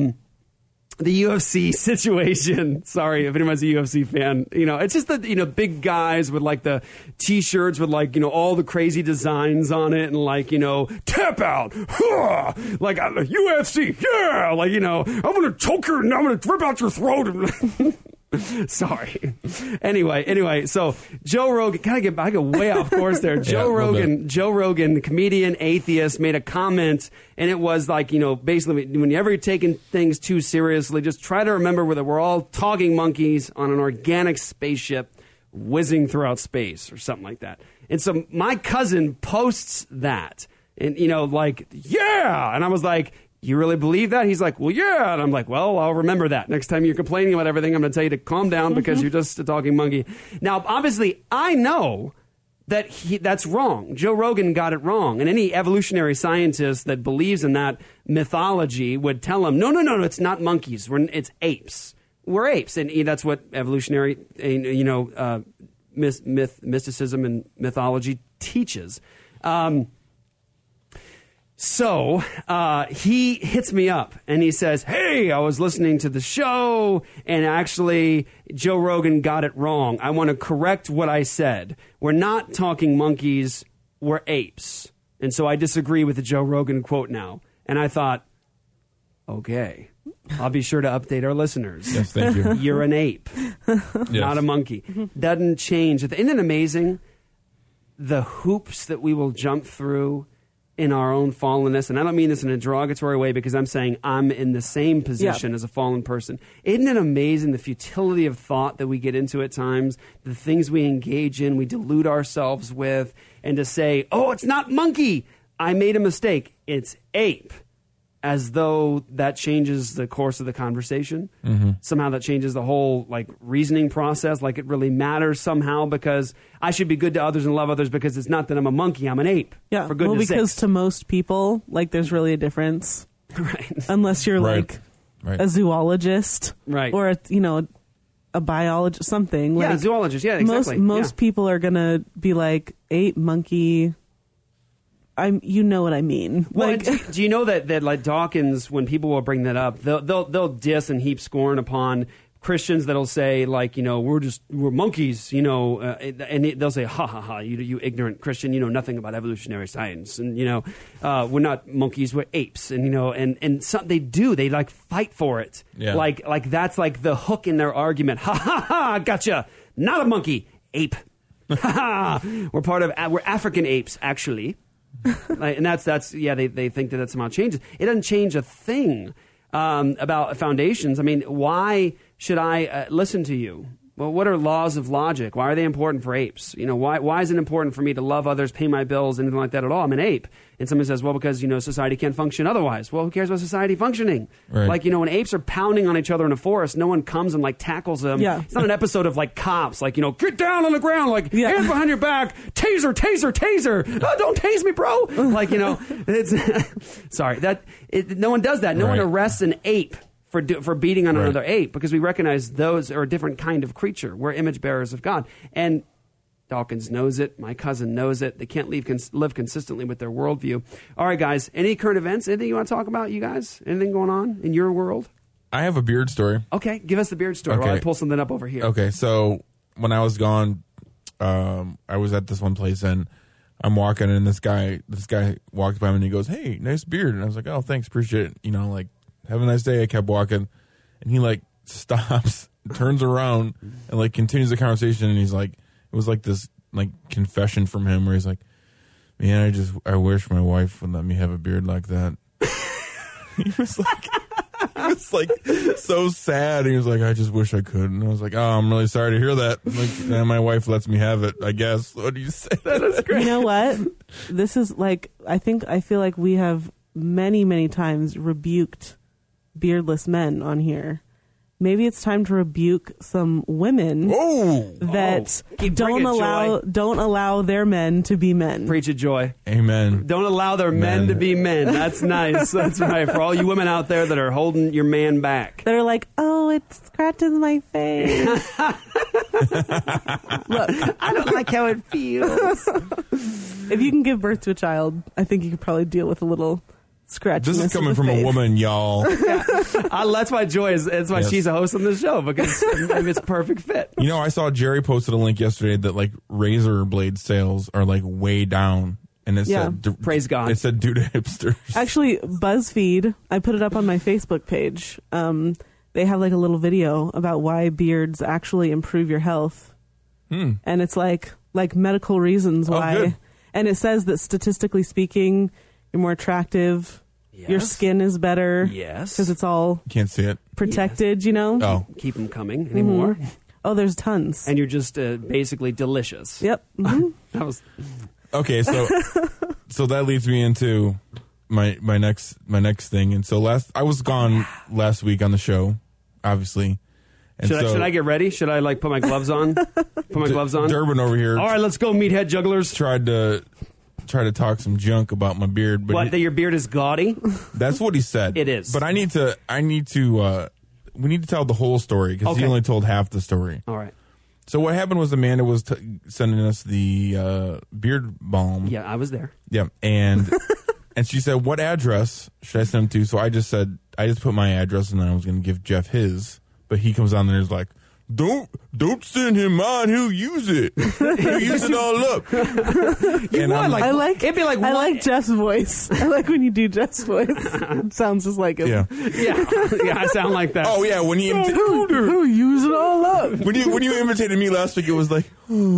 The UFC situation. Sorry if anyone's a UFC fan. It's just the big guys with like the T-shirts with like all the crazy designs on it and like tap out, like UFC, yeah, like I'm gonna choke you and I'm gonna rip out your throat. Sorry. Anyway, so Joe Rogan, I get way off course there. Joe Rogan, comedian, atheist, made a comment, and it was like, basically, whenever you're taking things too seriously, just try to remember that we're all talking monkeys on an organic spaceship whizzing throughout space or something like that. And so my cousin posts that, and yeah, and I was like, you really believe that? He's like, well, yeah. And I'm like, well, I'll remember that. Next time you're complaining about everything, I'm going to tell you to calm down because you're just a talking monkey. Now, obviously, I know that that's wrong. Joe Rogan got it wrong. And any evolutionary scientist that believes in that mythology would tell him, no, it's not monkeys. It's apes. We're apes. And that's what evolutionary, mysticism and mythology teaches. So he hits me up and he says, hey, I was listening to the show and actually Joe Rogan got it wrong. I want to correct what I said. We're not talking monkeys, we're apes. And so I disagree with the Joe Rogan quote now. And I thought, okay, I'll be sure to update our listeners. Yes, thank you. You're an ape, not a monkey. Doesn't change. Isn't it amazing the hoops that we will jump through in our own fallenness? And I don't mean this in a derogatory way because I'm saying I'm in the same position as a fallen person. Isn't it amazing the futility of thought that we get into at times, the things we engage in, we delude ourselves with, and to say, oh, it's not monkey, I made a mistake, it's ape, as though that changes the course of the conversation. Mm-hmm. Somehow that changes the whole reasoning process, like it really matters somehow because I should be good to others and love others because it's not that I'm a monkey, I'm an ape. Yeah, for goodness because sakes. To most people, there's really a difference. Right. Unless you're a zoologist. Right. Or a biologist, something. Yeah, a zoologist, yeah, exactly. Most people are going to be like, ape, monkey. You know what I mean. Well, do you know that Dawkins, when people will bring that up, they'll diss and heap scorn upon Christians that'll say we're monkeys, and they'll say ha ha ha, you ignorant Christian, you know nothing about evolutionary science, and we're not monkeys, we're apes, and so they fight for it, like that's like the hook in their argument. Ha ha ha, gotcha, not a monkey, ape. Ha ha, we're African apes actually. And that's they think that somehow changes. It doesn't change a thing about foundations. I mean, why should I listen to you? well, what are laws of logic? Why are they important for apes? Why is it important for me to love others, pay my bills, anything like that at all? I'm an ape. And somebody says, well, because, society can't function otherwise. Well, who cares about society functioning? Right. Like, when apes are pounding on each other in a forest, no one comes and, like, tackles them. Yeah. It's not an episode of, like, cops. Like, get down on the ground. Like, hands behind your back. Taser, taser, taser. Oh, don't tase me, bro. Like, it's... Sorry. No one does that. No one arrests an ape for beating on another ape, because we recognize those are a different kind of creature. We're image bearers of God. And Dawkins knows it. My cousin knows it. They can't live consistently with their worldview. All right, guys. Any current events? Anything you want to talk about, you guys? Anything going on in your world? I have a beard story. Okay, give us the beard story while I pull something up over here. Okay, so when I was gone, I was at this one place, and I'm walking, and this guy walks by me, and he goes, "Hey, nice beard." And I was like, "Oh, thanks, appreciate it." Like, have a nice day. I kept walking, and he, like, stops, turns around, and, like, continues the conversation, and he's like, it was like this, like, confession from him where he's like, "Man, I wish my wife would let me have a beard like that." He was like so sad. He was like, "I just wish I could." And I was like, "Oh, I'm really sorry to hear that." Like, my wife lets me have it, I guess. What do you say? That is great. You know what? This is like, I feel like we have many, many times rebuked beardless men on here. Maybe it's time to rebuke some women that don't allow their men to be men. Preach it, Joy. Amen. Don't allow their men to be men. That's nice. That's right. For all you women out there that are holding your man back. They're like, "Oh, it scratches my face." Look, I don't like how it feels. If you can give birth to a child, I think you could probably deal with a little scratch. This is coming from a woman, y'all. That's why Joy is. That's why she's a host on the show, because maybe it's a perfect fit. I saw Jerry posted a link yesterday that, like, razor blade sales are, like, way down, and it said, "Praise God." It said due to hipsters. Actually, BuzzFeed, I put it up on my Facebook page. They have, like, a little video about why beards actually improve your health, and it's like medical reasons why. Good. And it says that statistically speaking, you're more attractive. Yes. Your skin is better. Yes. Because it's all can't see it protected, Oh. Keep them coming anymore. Mm-hmm. Oh, there's tons. And you're just basically delicious. Yep. Mm-hmm. That was... Okay, so that leads me into my next thing. And so I was gone last week on the show, obviously. And should I get ready? Should I, like, put my gloves on? Durbin over here. All right, let's go, meathead jugglers. Tried to talk some junk about my beard, but that your beard is gaudy? That's what he said. It is. But we need to tell the whole story, because he only told half the story. All right. So what happened was Amanda was sending us the beard balm. Yeah, I was there. Yeah, and and she said, "What address should I send him to?" So I just put my address, and then I was going to give Jeff his. But he comes on there and is like, Don't send him mine. He'll use it. He'll use it all up. And I'm like, it'd be like, I like Jeff's voice. I like when you do Jeff's voice. It sounds just like him. Yeah, I sound like that. Oh yeah, when he he'll use it all up. When you imitated me last week, it was like,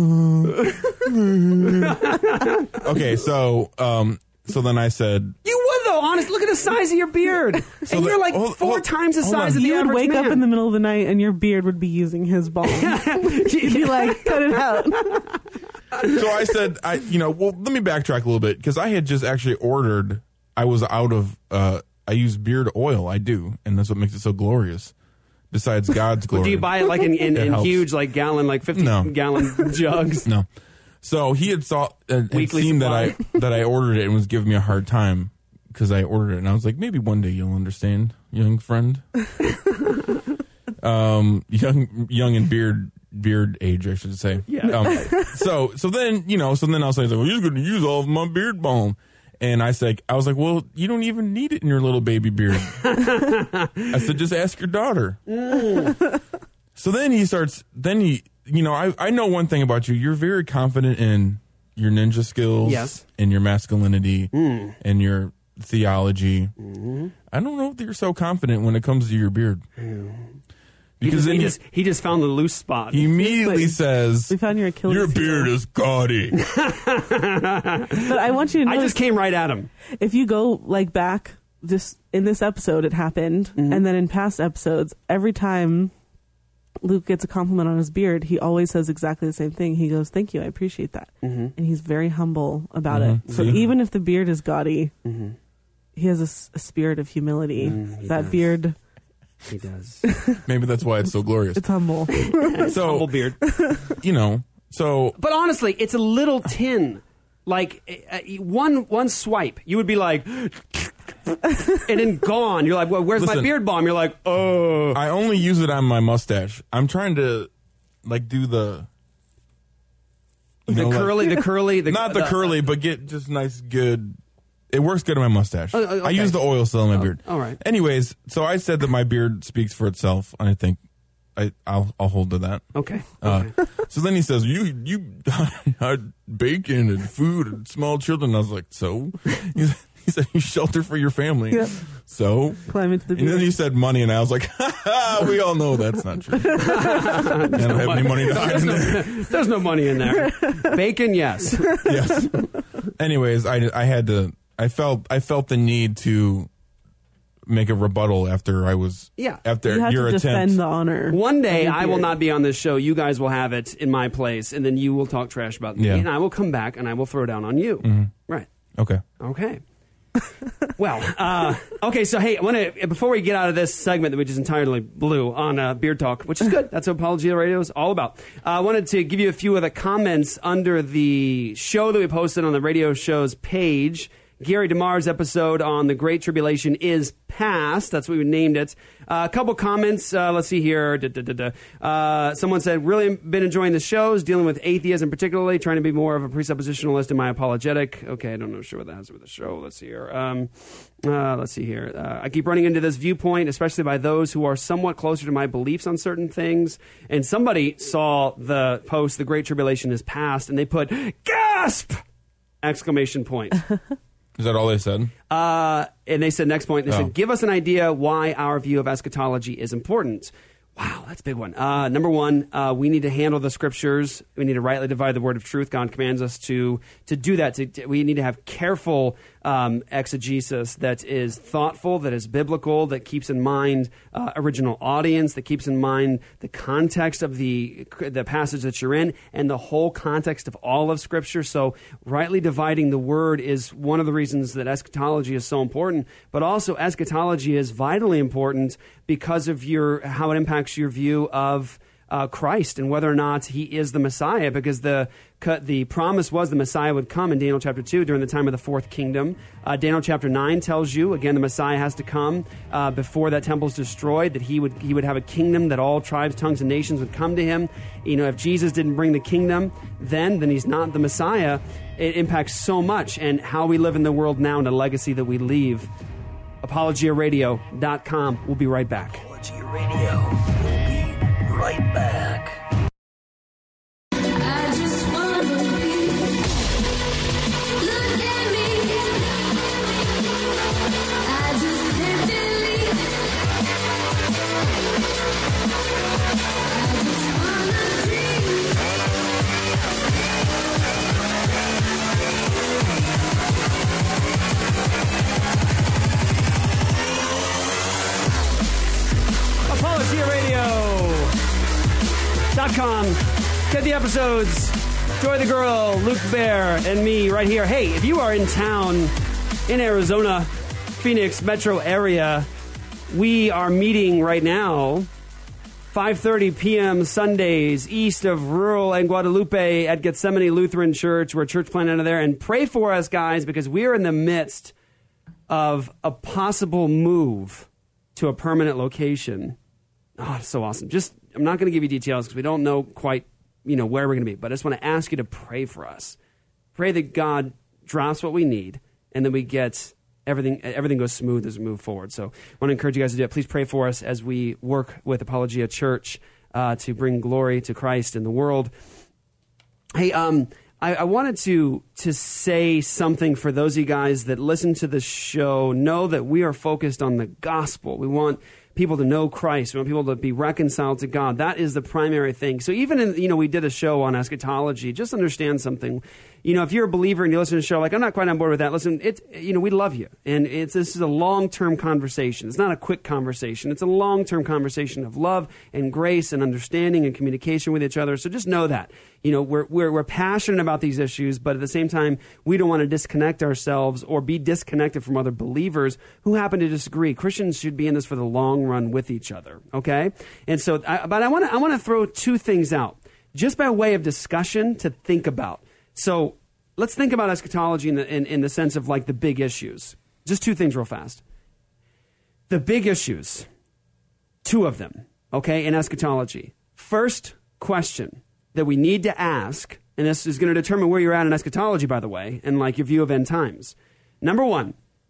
okay, so then I said, "You would though, honest. Look at the size of your beard, and you're like four times the size of the average man." You would wake up in the middle of the night, and your beard would be using his balm. You'd be like, "Cut it out." So I said, let me backtrack a little bit, because I had just actually ordered. I was out of. I use beard oil. I do, and that's what makes it so glorious. Besides God's glory. Do you buy it like in huge, like gallon, like 50-gallon jugs? No. So he had seen that I ordered it and was giving me a hard time because I ordered it, and I was like, maybe one day you'll understand, young friend. Young in beard age, I should say. Yeah. So then I was like, well, you're going to use all of my beard balm. And I was like, well, you don't even need it in your little baby beard. I said, just ask your daughter. So then I know one thing about you. You're very confident in your ninja skills. Yes. And your masculinity. And your theology. I don't know if you're so confident when it comes to your beard. Because he just found the loose spot. He immediately says, "We found your Achilles Your beard is gaudy." But I want you to know, I just came right at him. If you go back, just in this episode, it happened, and then in past episodes, every time Luke gets a compliment on his beard, he always says exactly the same thing. He goes, "Thank you, I appreciate that." And he's very humble about it. So even if the beard is gaudy, he has a spirit of humility. That beard... He does. Maybe that's why it's so glorious. It's humble. So, humble beard. But honestly, it's a little tin. Like, one swipe, you would be like... and then gone. You're like, well, where's my beard balm? You're like, oh. I only use it on my mustache. I'm trying to, do the... The curly. Not the curly, but get just nice, good... It works good on my mustache. Okay. I use the oil still on my beard. All right. Anyways, so I said that my beard speaks for itself, and I think I'll hold to that. Okay. So then he says, you had bacon and food and small children. I was like, so? He said, you shelter for your family. Yep. So? Climb into the beard. And then he said money, and I was like, we all know that's not true. I don't have any money to hide in there. There's no money in there. Bacon, yes. Yes. Anyways, I felt the need to make a rebuttal after after you have your to attempt. Defend the honor. One day I will not be on this show. You guys will have it in my place, and then you will talk trash about me, and I will come back and I will throw down on you. Right. Okay. Well, okay, so hey, I want to, before we get out of this segment that we just entirely blew on Beard Talk, which is good, that's what Apologia Radio is all about, I wanted to give you a few of the comments under the show that we posted on the radio show's page. Gary DeMar's episode on the Great Tribulation is past. That's what we named it. A couple comments. Let's see here. Someone said, really been enjoying the shows, dealing with atheism particularly, trying to be more of a presuppositionalist in my apologetic. Okay, I don't know sure what that has to do with the show. Let's see here. I keep running into this viewpoint, especially by those who are somewhat closer to my beliefs on certain things. And somebody saw the post, The Great Tribulation is past, and they put, gasp! Exclamation point. Is that all they said? And they said, next point, they said, give us an idea why our view of eschatology is important. Wow, that's a big one. Number one, we need to handle the scriptures. We need to rightly divide the word of truth. God commands us to do that. We need to have careful exegesis that is thoughtful, that is biblical, that keeps in mind original audience, that keeps in mind the context of the passage that you're in and the whole context of all of Scripture. So rightly dividing the word is one of the reasons that eschatology is so important, but also eschatology is vitally important because of how it impacts your view of Christ and whether or not he is the Messiah, because the promise was the Messiah would come in Daniel chapter 2 during the time of the fourth kingdom. Daniel chapter 9 tells you, again, the Messiah has to come before that temple is destroyed, that he would have a kingdom, that all tribes, tongues, and nations would come to him. If Jesus didn't bring the kingdom, then he's not the Messiah. It impacts so much, and how we live in the world now and the legacy that we leave. ApologiaRadio.com. We'll be right back. Apologia Radio. We'll be right back. I just wanna be. Look at me. I just can't believe. I just wanna dream. ApologiaRadio.com. Get the episodes. Joy the Girl, Luke Bear, and me right here. Hey, if you are in town in Arizona, Phoenix metro area, we are meeting right now 5:30 p.m. Sundays east of rural and Guadalupe at Gethsemane Lutheran Church. We're a church plant out of there. And pray for us, guys, because we are in the midst of a possible move to a permanent location. Oh, it's so awesome. I'm not going to give you details because we don't know quite, where we're going to be. But I just want to ask you to pray for us. Pray that God drops what we need and then we get everything goes smooth as we move forward. So I want to encourage you guys to do it. Please pray for us as we work with Apologia Church to bring glory to Christ in the world. Hey, I wanted to say something for those of you guys that listen to the show, know that we are focused on the gospel. We want people to know Christ. We want people to be reconciled to God. That is the primary thing. So even in, we did a show on eschatology. Just understand something. If you're a believer and you listen to the show, like, I'm not quite on board with that. Listen, we love you. And this is a long-term conversation. It's not a quick conversation. It's a long-term conversation of love and grace and understanding and communication with each other. So just know that. We're passionate about these issues, but at the same time, we don't want to disconnect ourselves or be disconnected from other believers who happen to disagree. Christians should be in this for the long run with each other, okay? And so, I want to throw two things out, just by way of discussion to think about. So let's think about eschatology in the sense of like the big issues. Just two things real fast. The big issues, two of them, okay, in eschatology. First question that we need to ask, and this is going to determine where you're at in eschatology, by the way, and like your view of end times. Number one,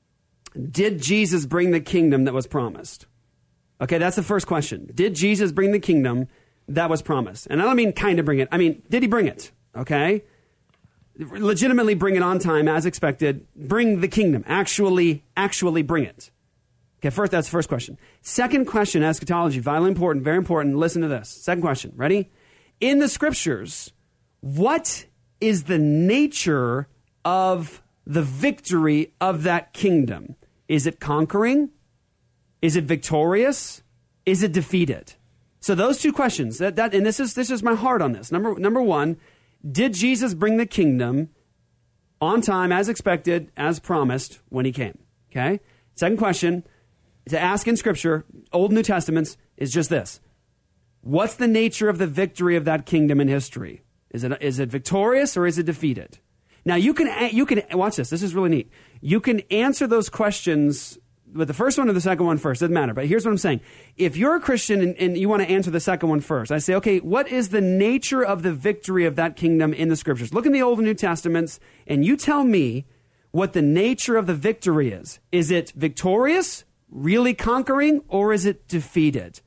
did Jesus bring the kingdom that was promised? Okay, that's the first question. Did Jesus bring the kingdom that was promised? And I don't mean kind of bring it. I mean, did he bring it? Okay? Legitimately bring it on time as expected. Bring the kingdom. Actually bring it. Okay, that's the first question. Second question, eschatology, vitally important, very important. Listen to this. Second question. Ready? In the scriptures, what is the nature of the victory of that kingdom? Is it conquering? Is it victorious? Is it defeated? So those two questions, and this is my heart on this. Number one, did Jesus bring the kingdom on time, as expected, as promised, when he came? Okay? Second question to ask in Scripture, Old and New Testaments, is just this. What's the nature of the victory of that kingdom in history? Is it victorious or is it defeated? Now, you can watch this. This is really neat. You can answer those questions with the first one or the second one first. Doesn't matter. But here's what I'm saying. If you're a Christian and you want to answer the second one first, I say, okay, what is the nature of the victory of that kingdom in the Scriptures? Look in the Old and New Testaments, and you tell me what the nature of the victory is. Is it victorious, really conquering, or is it defeated?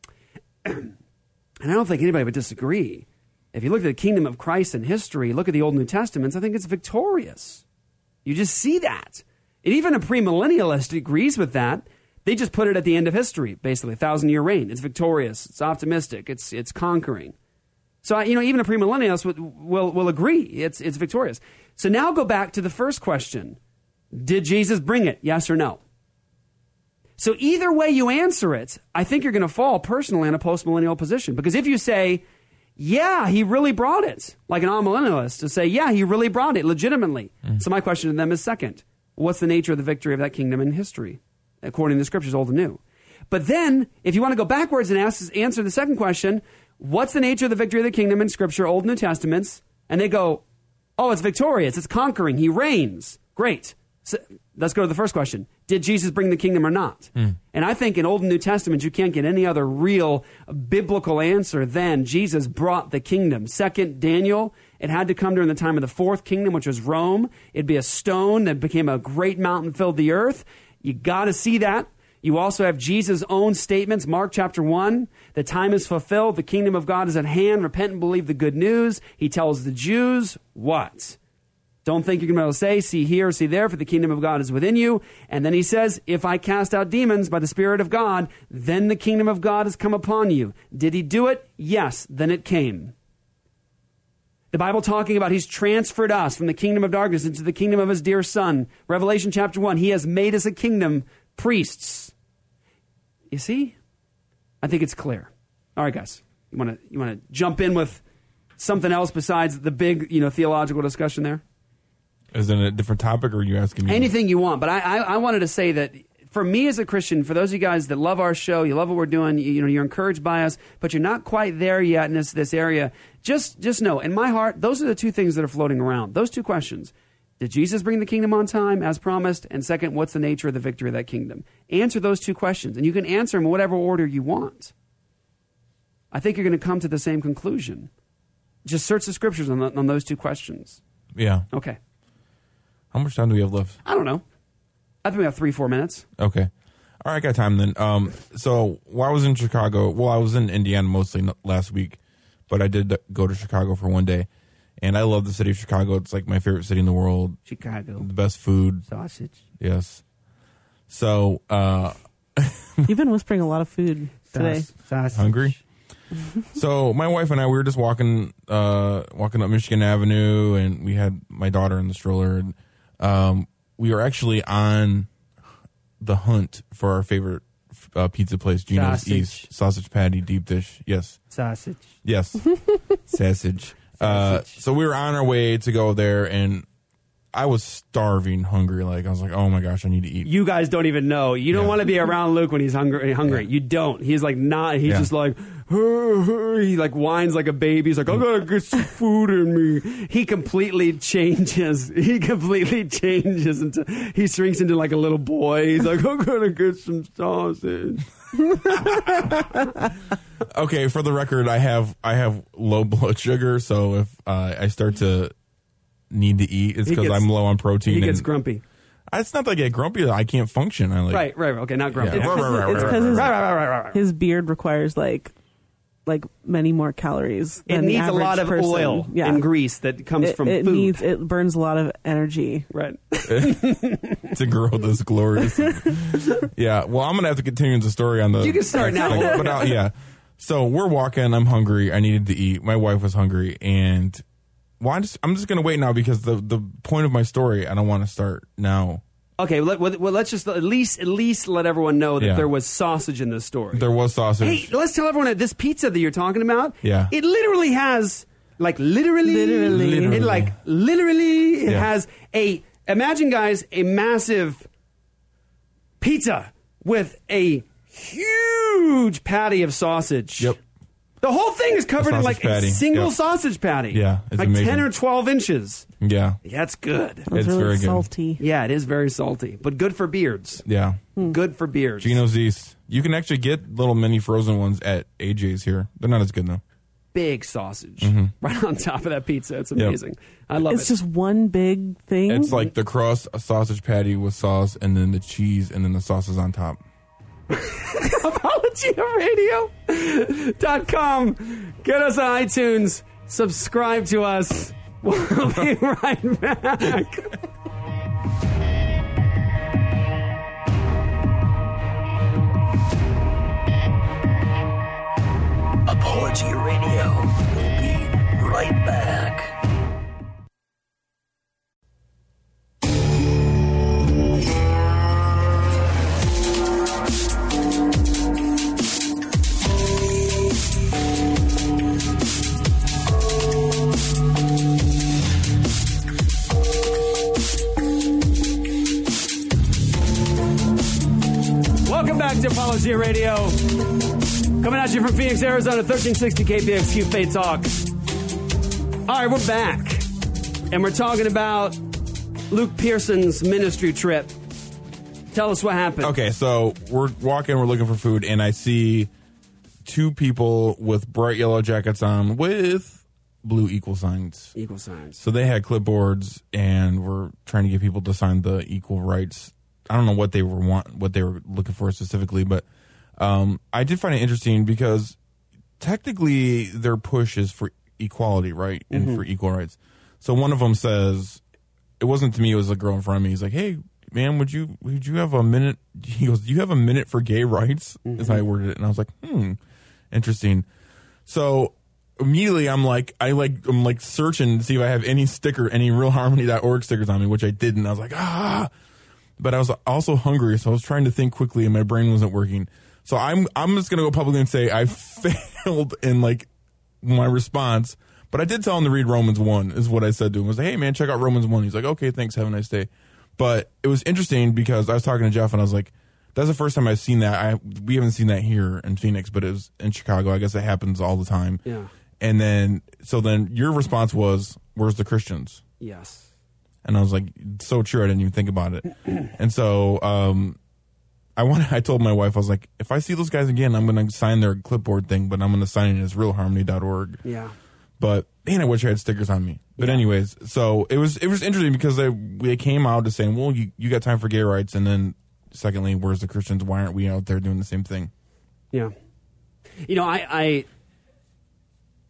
And I don't think anybody would disagree. If you look at the kingdom of Christ in history, look at the Old and New Testaments, I think it's victorious. You just see that. And even a premillennialist agrees with that. They just put it at the end of history, basically, 1,000-year reign. It's victorious. It's optimistic. It's conquering. So, even a premillennialist will agree it's victorious. So now go back to the first question. Did Jesus bring it? Yes or no? So either way you answer it, I think you're going to fall personally in a postmillennial position. Because if you say, yeah, he really brought it, like an amillennialist, to say, yeah, he really brought it legitimately. So my question to them is second. What's the nature of the victory of that kingdom in history, according to the Scriptures, Old and New? But then, if you want to go backwards and answer the second question, what's the nature of the victory of the kingdom in Scripture, Old and New Testaments? And they go, oh, it's victorious, it's conquering, he reigns. Great. So let's go to the first question. Did Jesus bring the kingdom or not? And I think in Old and New Testament, you can't get any other real biblical answer than Jesus brought the kingdom. Second, Daniel, it had to come during the time of the fourth kingdom, which was Rome. It'd be a stone that became a great mountain, filled the earth. You got to see that. You also have Jesus' own statements, Mark chapter 1. The time is fulfilled. The kingdom of God is at hand. Repent and believe the good news. He tells the Jews what? Don't think you're going to be able to say, see here, see there, for the kingdom of God is within you. And then he says, if I cast out demons by the Spirit of God, then the kingdom of God has come upon you. Did he do it? Yes, then it came. The Bible talking about he's transferred us from the kingdom of darkness into the kingdom of his dear Son. Revelation chapter 1, he has made us a kingdom, priests. You see? I think it's clear. All right, guys. You want to jump in with something else besides the big, theological discussion there? Is it a different topic, or are you asking me? Anything you want, but I wanted to say that for me as a Christian, for those of you guys that love our show, you love what we're doing, you're encouraged by us, but you're not quite there yet in this area, just know, in my heart, those are the two things that are floating around. Those two questions. Did Jesus bring the kingdom on time, as promised? And second, what's the nature of the victory of that kingdom? Answer those two questions, and you can answer them in whatever order you want. I think you're going to come to the same conclusion. Just search the Scriptures on those two questions. Yeah. Okay. How much time do we have left? I don't know. I think we have 3-4 minutes. Okay. All right, I got time then. So while I was in Chicago, I was in Indiana mostly last week, but I did go to Chicago for one day. And I love the city of Chicago. It's like my favorite city in the world. Chicago. The best food. Sausage. Yes. So You've been whispering a lot of food today. Hungry? So my wife and I, we were just walking up Michigan Avenue, and we had my daughter in the stroller, and we were actually on the hunt for our favorite pizza place, Gino's East sausage patty deep dish. Yes, sausage. Yes, sausage. So we were on our way to go there, and I was starving, hungry. Like I was like, oh my gosh, I need to eat. You guys don't even know. You don't want to be around Luke when he's hungry. Yeah. You don't. He's like not. He's just like. He like whines like a baby. He's like, I gotta get some food in me. He completely changes. He shrinks into like a little boy. He's like, I'm gonna get some sausage. Okay, for the record, I have low blood sugar, so if I start to need to eat, it's because I'm low on protein. He gets grumpy. It's not that I get grumpy. I can't function. Right. Okay, not grumpy. It's because his beard requires like many more calories. It than needs the a lot of person. oil and grease that comes from food. It burns a lot of energy. Right. To grow this glorious. Yeah. Well, I'm gonna have to continue the story on the. You can start now. But yeah. So we're walking. I'm hungry. I needed to eat. My wife was hungry, and I'm just gonna wait now because the point of my story, I don't want to start now. Okay, well, let's just at least let everyone know that there was sausage in this story. There was sausage. Hey, let's tell everyone that this pizza that you're talking about, it literally has, literally has imagine guys, a massive pizza with a huge patty of sausage. Yep. The whole thing is covered in patty. a single sausage patty. Yeah, it's like amazing. 10 or 12 inches. Yeah. That's good. It's really very good. salty. Yeah, it is very salty, but good for beards. Yeah. Good for beards. Gino's East. You can actually get little mini frozen ones at AJ's here. They're not as good though. Big sausage right on top of that pizza. It's Yep. amazing. I love it. It's just one big thing. It's like the crust, a sausage patty with sauce, and then the cheese, and then the sauce is on top. ApologiaRadio.com. Get us on iTunes. Subscribe to us. We'll be right back. Apologia Radio. We'll be right back. Welcome back to Apologia Radio. Coming at you from Phoenix, Arizona, 1360 KPXQ Faith Talk. All right, we're back. And we're talking about Luke Pearson's ministry trip. Tell us what happened. Okay, so we're walking, we're looking for food, and I see two people with bright yellow jackets on with blue equal signs. Equal signs. So they had clipboards, and we're trying to get people to sign the equal rights. I don't know what they were looking for specifically, but I did find it interesting because technically their push is for equality, right? And for equal rights. So one of them says, it wasn't to me, it was a girl in front of me. He's like, hey, man, would you have a minute? He goes, do you have a minute for gay rights? As I worded it. And I was like, interesting. So immediately I'm searching to see if I have any realharmony.org stickers on me, which I didn't. I was like, but I was also hungry, so I was trying to think quickly, and my brain wasn't working. So I'm just gonna go publicly and say I failed in my response. But I did tell him to read Romans 1, is what I said to him. I was like, hey man, check out Romans 1. He's like, okay, thanks, have a nice day. But it was interesting because I was talking to Jeff, and I was like, that's the first time I've seen that. We haven't seen that here in Phoenix, but it was in Chicago. I guess it happens all the time. Yeah. And then your response was, where's the Christians? Yes. And I was like, so true. I didn't even think about it. And so I told my wife, I was like, if I see those guys again, I'm going to sign their clipboard thing, but I'm going to sign it as realharmony.org. Yeah. But man, I wish I had stickers on me. But anyways, so it was interesting because they came out to saying, well, you got time for gay rights, and then secondly, where's the Christians? Why aren't we out there doing the same thing? Yeah. You know, I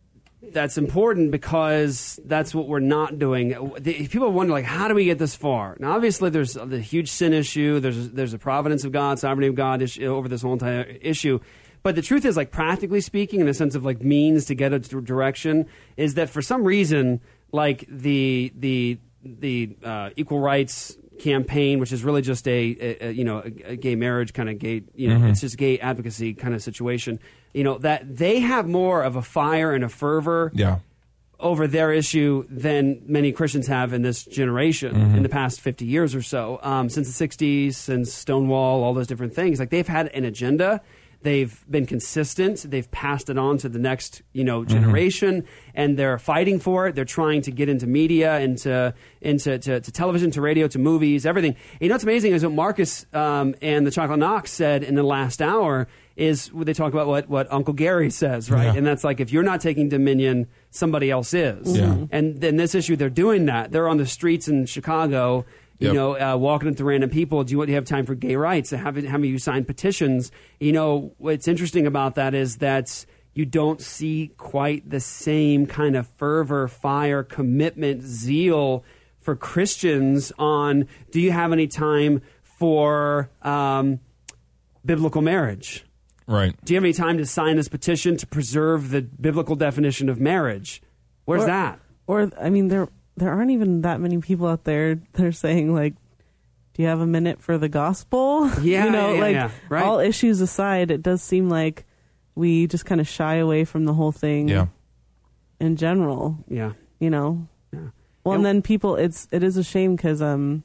that's important because that's what we're not doing. People wonder, like, how do we get this far? Now, obviously, there's the huge sin issue. There's a providence of God, sovereignty of God issue over this whole entire issue. But the truth is, like, practically speaking, in the sense of, like, means to get a direction, is that for some reason, like, the equal rights campaign, which is really just a gay marriage kind of gay, it's just gay advocacy kind of situation, that they have more of a fire and a fervor over their issue than many Christians have in this generation in the past 50 years or so, since the 60s, since Stonewall, all those different things. Like, they've had an agenda. They've been consistent. They've passed it on to the next, generation, and they're fighting for it. They're trying to get into media, into television, to radio, to movies, everything. And what's amazing is what Marcus and the Chocolate Knox said in the last hour is they talk about what Uncle Gary says, right? Yeah. And that's like, if you're not taking dominion, somebody else is. Yeah. And then this issue, they're doing that. They're on the streets in Chicago, walking into random people. Do you have time for gay rights? Have you signed petitions? What's interesting about that is that you don't see quite the same kind of fervor, fire, commitment, zeal for Christians on, do you have any time for biblical marriage? Right. Do you have any time to sign this petition to preserve the biblical definition of marriage? Where's that? Or, I mean, there aren't even that many people out there that are saying, like, do you have a minute for the gospel? Yeah, right. All issues aside, it does seem like we just kind of shy away from the whole thing in general. Yeah. Well, and then people, it is a shame because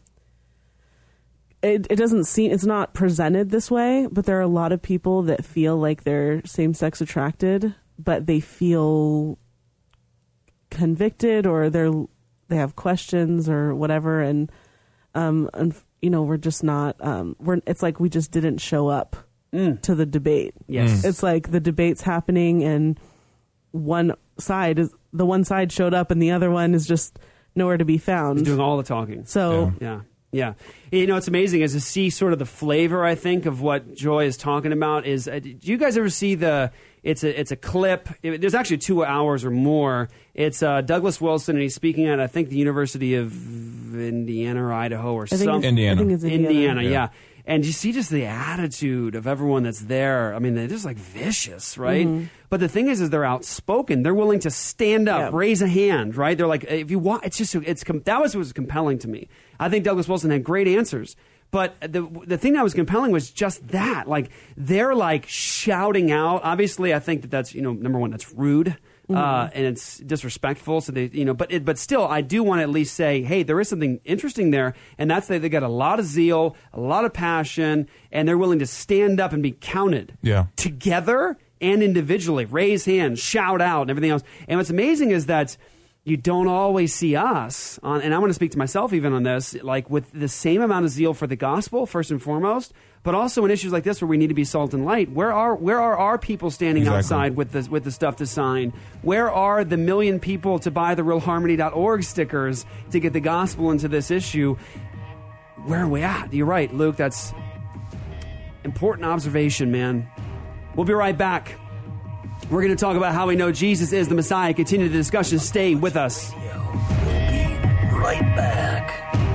it doesn't seem, it's not presented this way, but there are a lot of people that feel like they're same-sex attracted, but they feel convicted or they have questions or whatever, and we're just not it's like we just didn't show up to the debate. Yes. It's like the debate's happening and the one side showed up and the other one is just nowhere to be found. He's doing all the talking. So yeah. What's amazing is to see sort of the flavor, I think, of what Joy is talking about is, do you guys ever see it's a clip, there's actually 2 hours or more. It's Douglas Wilson, and he's speaking at, I think, the University of Indiana or Idaho or something. Indiana. I think it's Indiana, yeah. And you see just the attitude of everyone that's there. I mean, they're just like vicious, right? Mm-hmm. But the thing is they're outspoken. They're willing to stand up, raise a hand, right? They're like, if you want, that was what was compelling to me. I think Douglas Wilson had great answers. But the thing that was compelling was just that. Like, they're like shouting out. Obviously, I think that's, number one, that's rude. And it's disrespectful. So they, but still, I do want to at least say, hey, there is something interesting there, and that's that they got a lot of zeal, a lot of passion, and they're willing to stand up and be counted together and individually, raise hands, shout out, and everything else. And what's amazing is that you don't always see us and I want to speak to myself even on this, like with the same amount of zeal for the gospel, first and foremost, but also in issues like this where we need to be salt and light. Where are our people standing outside with the stuff to sign? Where are the million people to buy the realharmony.org stickers to get the gospel into this issue? Where are we at? You're right, Luke. That's important observation, man. We'll be right back. We're going to talk about how we know Jesus is the Messiah. Continue the discussion. Stay with us. We'll be right back.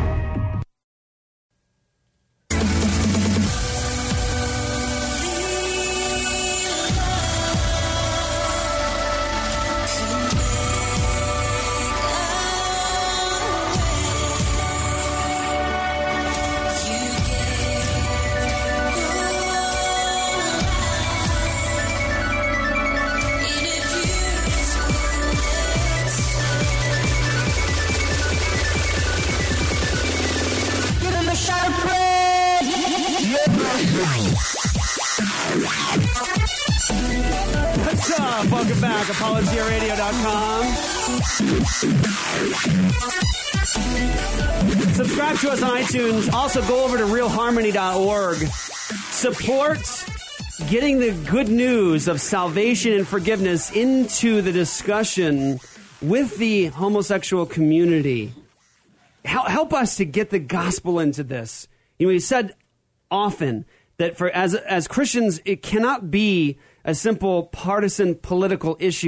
What's up? Welcome back. ApologiaRadio.com. Subscribe to us on iTunes. Also, go over to realharmony.org. Support getting the good news of salvation and forgiveness into the discussion with the homosexual community. Help us to get the gospel into this. We said often that as Christians, it cannot be a simple partisan political issue.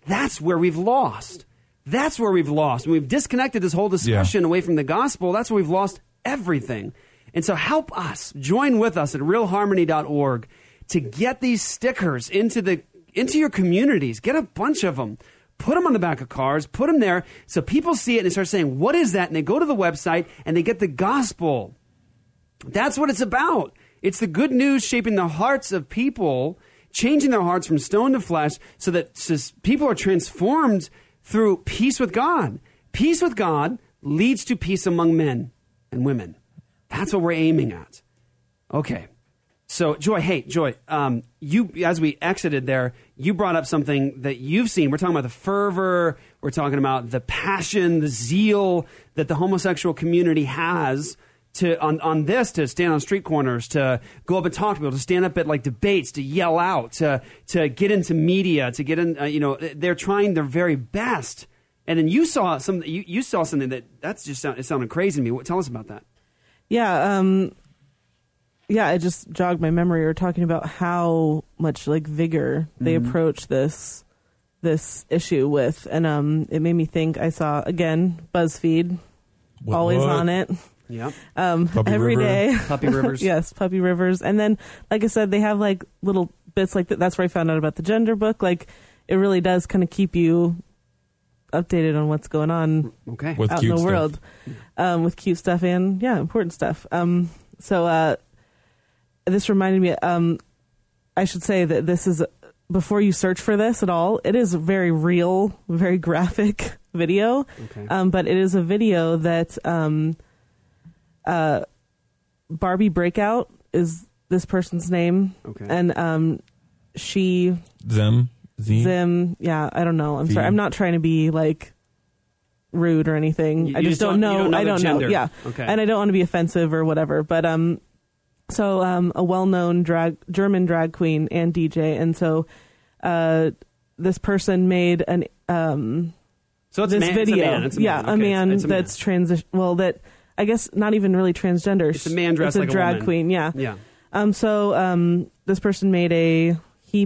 That's where we've lost. That's where we've lost. When we've disconnected this whole discussion away from the gospel, that's where we've lost everything. And so help us, join with us at realharmony.org to get these stickers into your communities. Get a bunch of them. Put them on the back of cars. Put them there so people see it and start saying, what is that? And they go to the website and they get the gospel. That's what it's about. It's the good news shaping the hearts of people, changing their hearts from stone to flesh so that people are transformed through peace with God. Peace with God leads to peace among men and women. That's what we're aiming at. Okay. So, Joy, you, as we exited there, you brought up something that you've seen. We're talking about the fervor. We're talking about the passion, the zeal that the homosexual community has on this, to stand on street corners, to go up and talk to people, to stand up at like debates, to yell out, to get into media, to get in. They're trying their very best. And then you saw something. You saw something that's just it sounded crazy to me. Tell us about that. Yeah. Yeah, it just jogged my memory. We were talking about how much like vigor they approach this issue with, and it made me think. I saw again BuzzFeed, always on it. Yeah. Every day. Puppy Rivers. Yes, Puppy Rivers. And then, like I said, they have like little bits like that. That's where I found out about the gender book. Like, it really does kind of keep you updated on what's going on with out cute in the stuff. world. With cute stuff and, important stuff. So this reminded me, I should say that this is, before you search for this at all, it is a very real, very graphic video. Okay. But it is a video that... Barbie Breakout is this person's name. Okay. And she... Zim? Yeah, I don't know. I'm sorry. I'm not trying to be like rude or anything. I just don't know. I don't know. Yeah. Okay. And I don't want to be offensive or whatever. But so a well-known German drag queen and DJ. And so this person made an so it's this video. It's a man. A man that's transition. Well, that I guess not even really transgender. It's a man dressed like like a drag woman. queen. Yeah. Yeah. So this person made a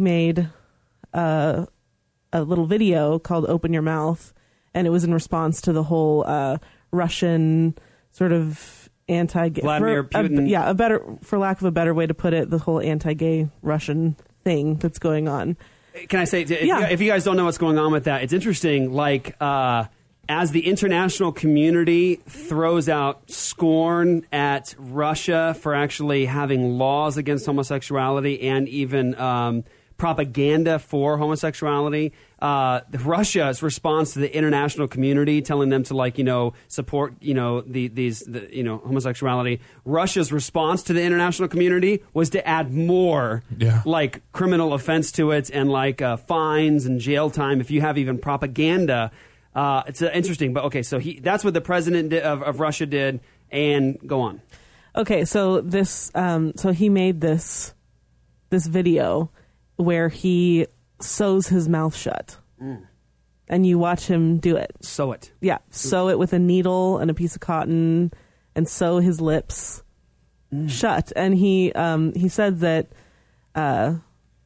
little video called "Open Your Mouth," and it was in response to the whole Russian sort of anti-gay, Vladimir Putin. for lack of a better way to put it, the whole anti-gay Russian thing that's going on. Can I say, if you guys don't know what's going on with that, it's interesting. Like, as the international community throws out scorn at Russia for actually having laws against homosexuality and even propaganda for homosexuality, Russia's response to the international community telling them to support homosexuality. Russia's response to the international community was to add more criminal offense to it and fines and jail time if you have even propaganda. It's interesting, but okay. So that's what the president of Russia did, and go on. Okay, so this so he made this video where he sews his mouth shut. And you watch him do it. Sew it. Yeah, sew it with a needle and a piece of cotton and sew his lips shut. And he said that the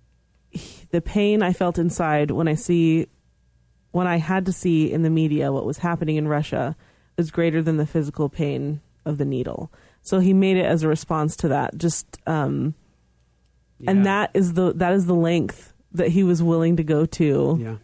pain I felt inside when I had to see in the media what was happening in Russia was greater than the physical pain of the needle. So he made it as a response to that. And that is the length that he was willing to go to. Yeah.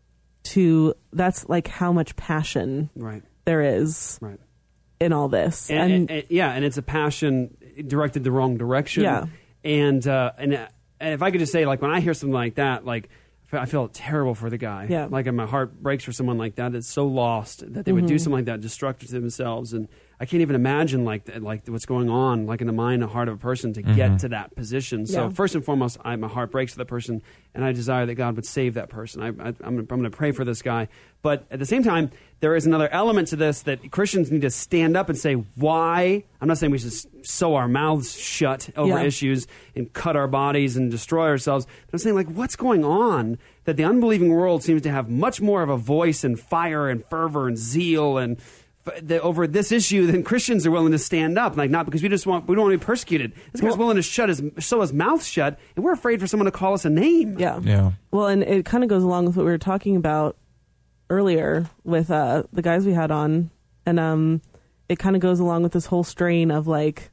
That's like how much passion there is right. in all this. And it's a passion directed the wrong direction. Yeah. And if I could just say, when I hear something like that, I feel terrible for the guy. Yeah. My heart breaks for someone like that. It's so lost that they would do something like that, destructive to themselves. And I can't even imagine what's going on in the mind and heart of a person to get to that position. So first and foremost, my heart breaks for that person, and I desire that God would save that person. I'm going to pray for this guy. But at the same time, there is another element to this that Christians need to stand up and say, why? I'm not saying we should sew our mouths shut over issues and cut our bodies and destroy ourselves. But I'm saying, what's going on that the unbelieving world seems to have much more of a voice and fire and fervor and zeal and over this issue, then Christians are willing to stand up, like not because we don't want to be persecuted. This guy's willing to sew his mouth shut, and we're afraid for someone to call us a name. Yeah. Well, and it kind of goes along with what we were talking about earlier with the guys we had on, and it kind of goes along with this whole strain of like,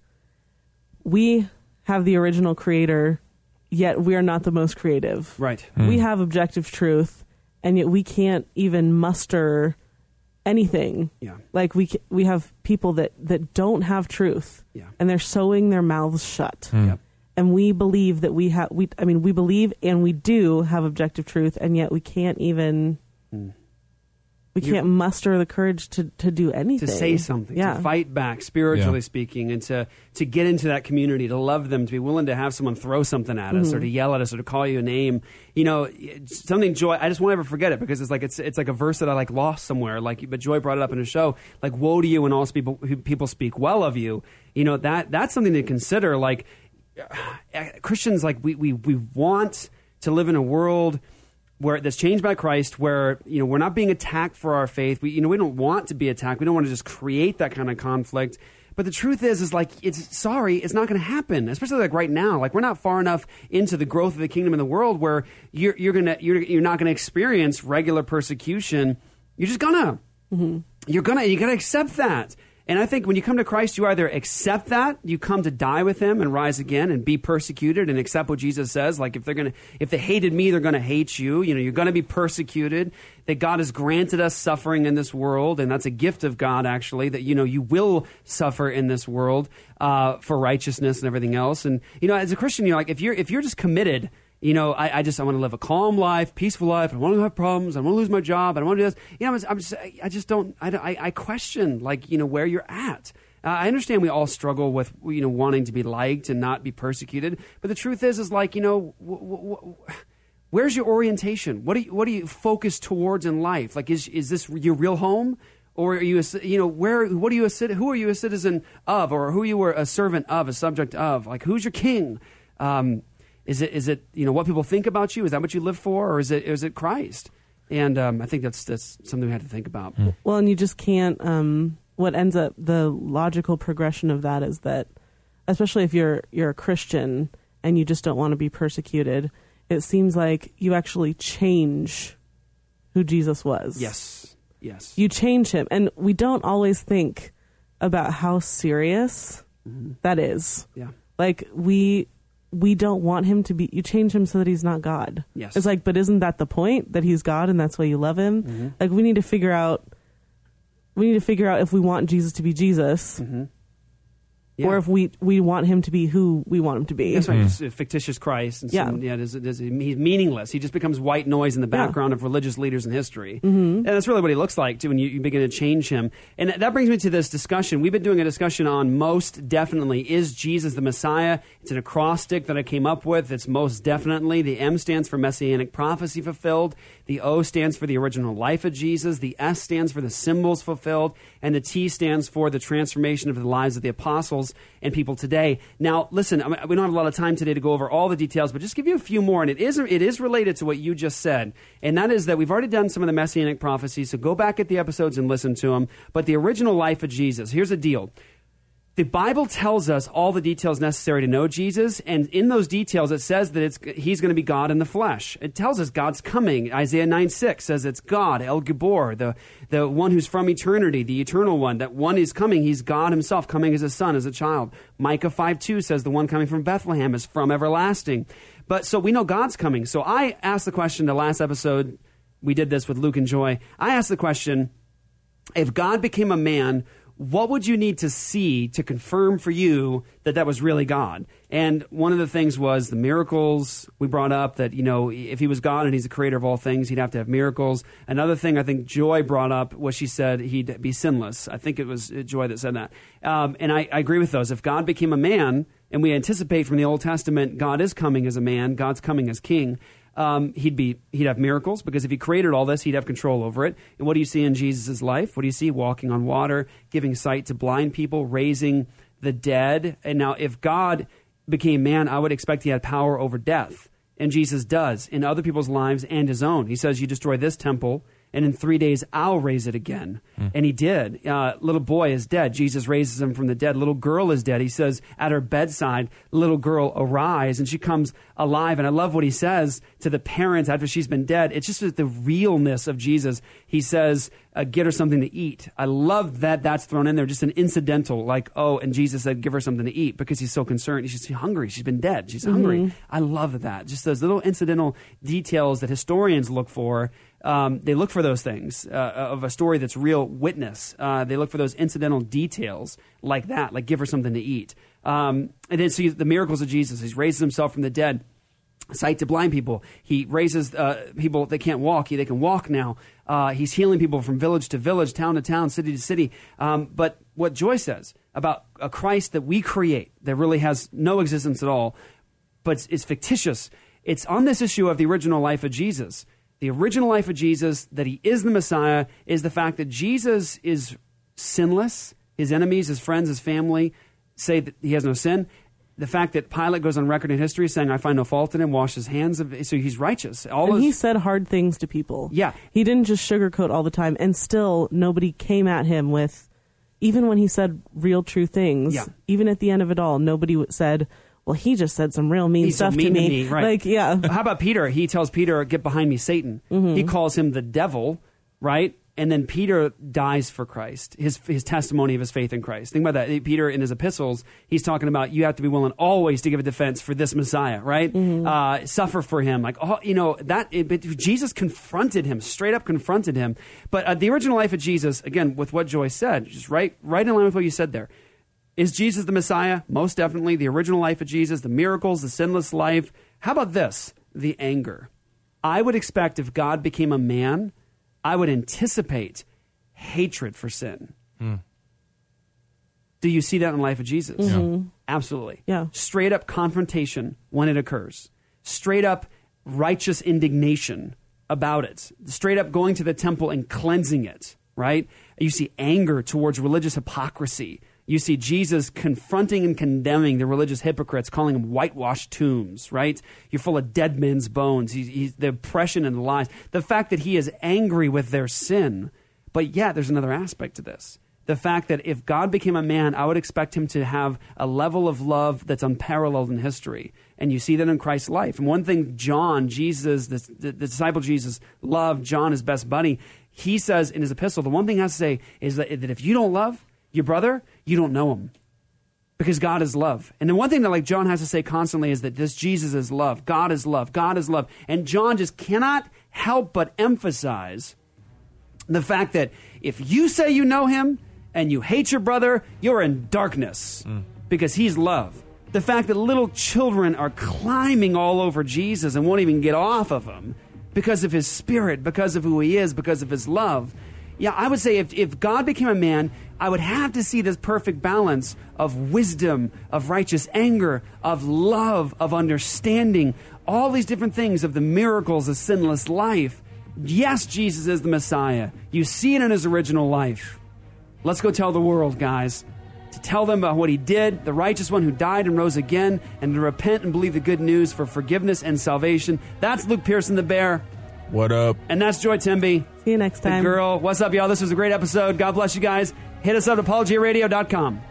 we have the original creator, yet we are not the most creative. Right. We have objective truth, and yet we can't even muster anything. Yeah. Like we have people that don't have truth. Yeah. And they're sewing their mouths shut. Yep. And we believe that we believe and we do have objective truth, and yet we can't even we can't muster the courage to do anything. To say something, to fight back, spiritually speaking, and to get into that community, to love them, to be willing to have someone throw something at us, or to yell at us, or to call you a name. You know, something Joy, I just won't ever forget it, because it's like a verse that I like lost somewhere. But Joy brought it up in a show. Like, woe to you when all people speak well of you. You know, that's something to consider. Like, Christians, like we want to live in a world where that's changed by Christ, where we're not being attacked for our faith. We don't want to be attacked. We don't want to just create that kind of conflict. But the truth is like it's not going to happen. Especially like right now, like we're not far enough into the growth of the kingdom in the world where you're not going to experience regular persecution. You're just gonna you got to accept that. And I think when you come to Christ, you either accept that, you come to die with him and rise again and be persecuted and accept what Jesus says. Like if they hated me, they're going to hate you. You're going to be persecuted. That God has granted us suffering in this world, and that's a gift of God, actually, that, you will suffer in this world for righteousness and everything else. And, as a Christian, like if you're just committed, I want to live a calm life, peaceful life. I want to have problems. I want to lose my job. I don't want to do this. I question, like, where you're at. I understand we all struggle with, wanting to be liked and not be persecuted. But the truth is like, where's your orientation? What do you focus towards in life? Like, is this your real home? Or are you, who are you a citizen of? Or who you were a servant of, a subject of? Like, who's your king? Is it what people think about you? Is that what you live for, or is it Christ? And I think that's something we have to think about. Well, and you just can't. What ends up the logical progression of that is that, especially if you're a Christian and you just don't want to be persecuted, it seems like you actually change who Jesus was. Yes. You change him, and we don't always think about how serious that is. Yeah. Like we don't want him to be, you change him so that he's not God. Yes. It's like, but isn't that the point, that he's God and that's why you love him? Like we need to figure out if we want Jesus to be Jesus, or if we want him to be who we want him to be. That's right. Just a fictitious Christ. And he's meaningless. He just becomes white noise in the background of religious leaders in history. And that's really what he looks like, too, when you begin to change him. And that brings me to this discussion. We've been doing a discussion on most definitely, is Jesus the Messiah? It's an acrostic that I came up with. It's most definitely. The M stands for Messianic prophecy fulfilled. The O stands for the original life of Jesus. The S stands for the symbols fulfilled. And the T stands for the transformation of the lives of the apostles and people today. Now, listen, we don't have a lot of time today to go over all the details, but just give you a few more. And it is related to what you just said. And that is that we've already done some of the Messianic prophecies, so go back at the episodes and listen to them. But the original life of Jesus, here's the deal. The Bible tells us all the details necessary to know Jesus, and in those details it says that he's going to be God in the flesh. It tells us God's coming. Isaiah 9:6 says it's God, El Gibor, the one who's from eternity, the eternal one. That one is coming. He's God himself, coming as a son, as a child. Micah 5:2 says the one coming from Bethlehem is from everlasting. But so we know God's coming. So I asked the question the last episode. We did this with Luke and Joy. I asked the question, if God became a man, what would you need to see to confirm for you that was really God? And one of the things was the miracles. We brought up that, if he was God and he's the creator of all things, he'd have to have miracles. Another thing I think Joy brought up was she said he'd be sinless. I think it was Joy that said that. And I agree with those. If God became a man, and we anticipate from the Old Testament, God is coming as a man, God's coming as king, he'd have miracles, because if he created all this, he'd have control over it. And what do you see in Jesus' life? What do you see? Walking on water, giving sight to blind people, raising the dead. And now if God became man, I would expect he had power over death. And Jesus does in other people's lives and his own. He says, you destroy this temple, and in 3 days I'll raise it again. And he did. Little boy is dead. Jesus raises him from the dead. Little girl is dead. He says at her bedside, little girl, arise, and she comes alive. And I love what he says to the parents after she's been dead. It's just the realness of Jesus. He says, get her something to eat. I love that that's thrown in there, just an incidental, like, oh, and Jesus said, give her something to eat because he's so concerned. She's hungry. She's been dead. She's hungry. I love that. Just those little incidental details that historians look for. They look for those things of a story that's real witness. They look for those incidental details like that, like give her something to eat. And then see the miracles of Jesus. He raises himself from the dead. Sight to blind people. He raises people that can't walk. They can walk now. He's healing people from village to village, town to town, city to city. But what Joy says about a Christ that we create that really has no existence at all, but it's fictitious. It's on this issue of the original life of Jesus. The original life of Jesus, that he is the Messiah, is the fact that Jesus is sinless. His enemies, his friends, his family say that he has no sin. The fact that Pilate goes on record in history saying, I find no fault in him, wash his hands, so he's righteous. He said hard things to people. Yeah. He didn't just sugarcoat all the time, and still nobody came at him with, even when he said real true things, even at the end of it all, nobody said, well, he just said some real mean stuff to me. Right. Like, yeah. How about Peter? He tells Peter, get behind me, Satan. He calls him the devil, right? And then Peter dies for Christ, his testimony of his faith in Christ. Think about that. Peter, in his epistles, he's talking about you have to be willing always to give a defense for this Messiah, right? Suffer for him. Like, but Jesus confronted him, straight up confronted him. But the original life of Jesus, again, with what Joy said, just right in line with what you said there. Is Jesus the Messiah? Most definitely. The original life of Jesus, the miracles, the sinless life. How about this? The anger. I would expect if God became a man, I would anticipate hatred for sin. Do you see that in the life of Jesus? Absolutely. Yeah. Straight up confrontation when it occurs. Straight up righteous indignation about it. Straight up going to the temple and cleansing it, right? You see anger towards religious hypocrisy. You see Jesus confronting and condemning the religious hypocrites, calling them whitewashed tombs, right? You're full of dead men's bones. He's the oppression and the lies. The fact that he is angry with their sin. But yet, there's another aspect to this. The fact that if God became a man, I would expect him to have a level of love that's unparalleled in history. And you see that in Christ's life. And one thing John, Jesus, the disciple Jesus, loved, John, his best buddy, he says in his epistle, the one thing he has to say is that if you don't love your brother, you don't know him, because God is love. And the one thing that like John has to say constantly is that this Jesus is love. God is love. God is love. And John just cannot help but emphasize the fact that if you say you know him and you hate your brother, you're in darkness because he's love. The fact that little children are climbing all over Jesus and won't even get off of him because of his spirit, because of who he is, because of his love. Yeah, I would say if God became a man, I would have to see this perfect balance of wisdom, of righteous anger, of love, of understanding, all these different things of the miracles of sinless life. Yes, Jesus is the Messiah. You see it in his original life. Let's go tell the world, guys. To tell them about what he did, the righteous one who died and rose again, and to repent and believe the good news for forgiveness and salvation. That's Luke Pearson the Bear. What up? And that's Joy Timby. See you next time. The girl. What's up, y'all? This was a great episode. God bless you guys. Hit us up at apologyrradio.com.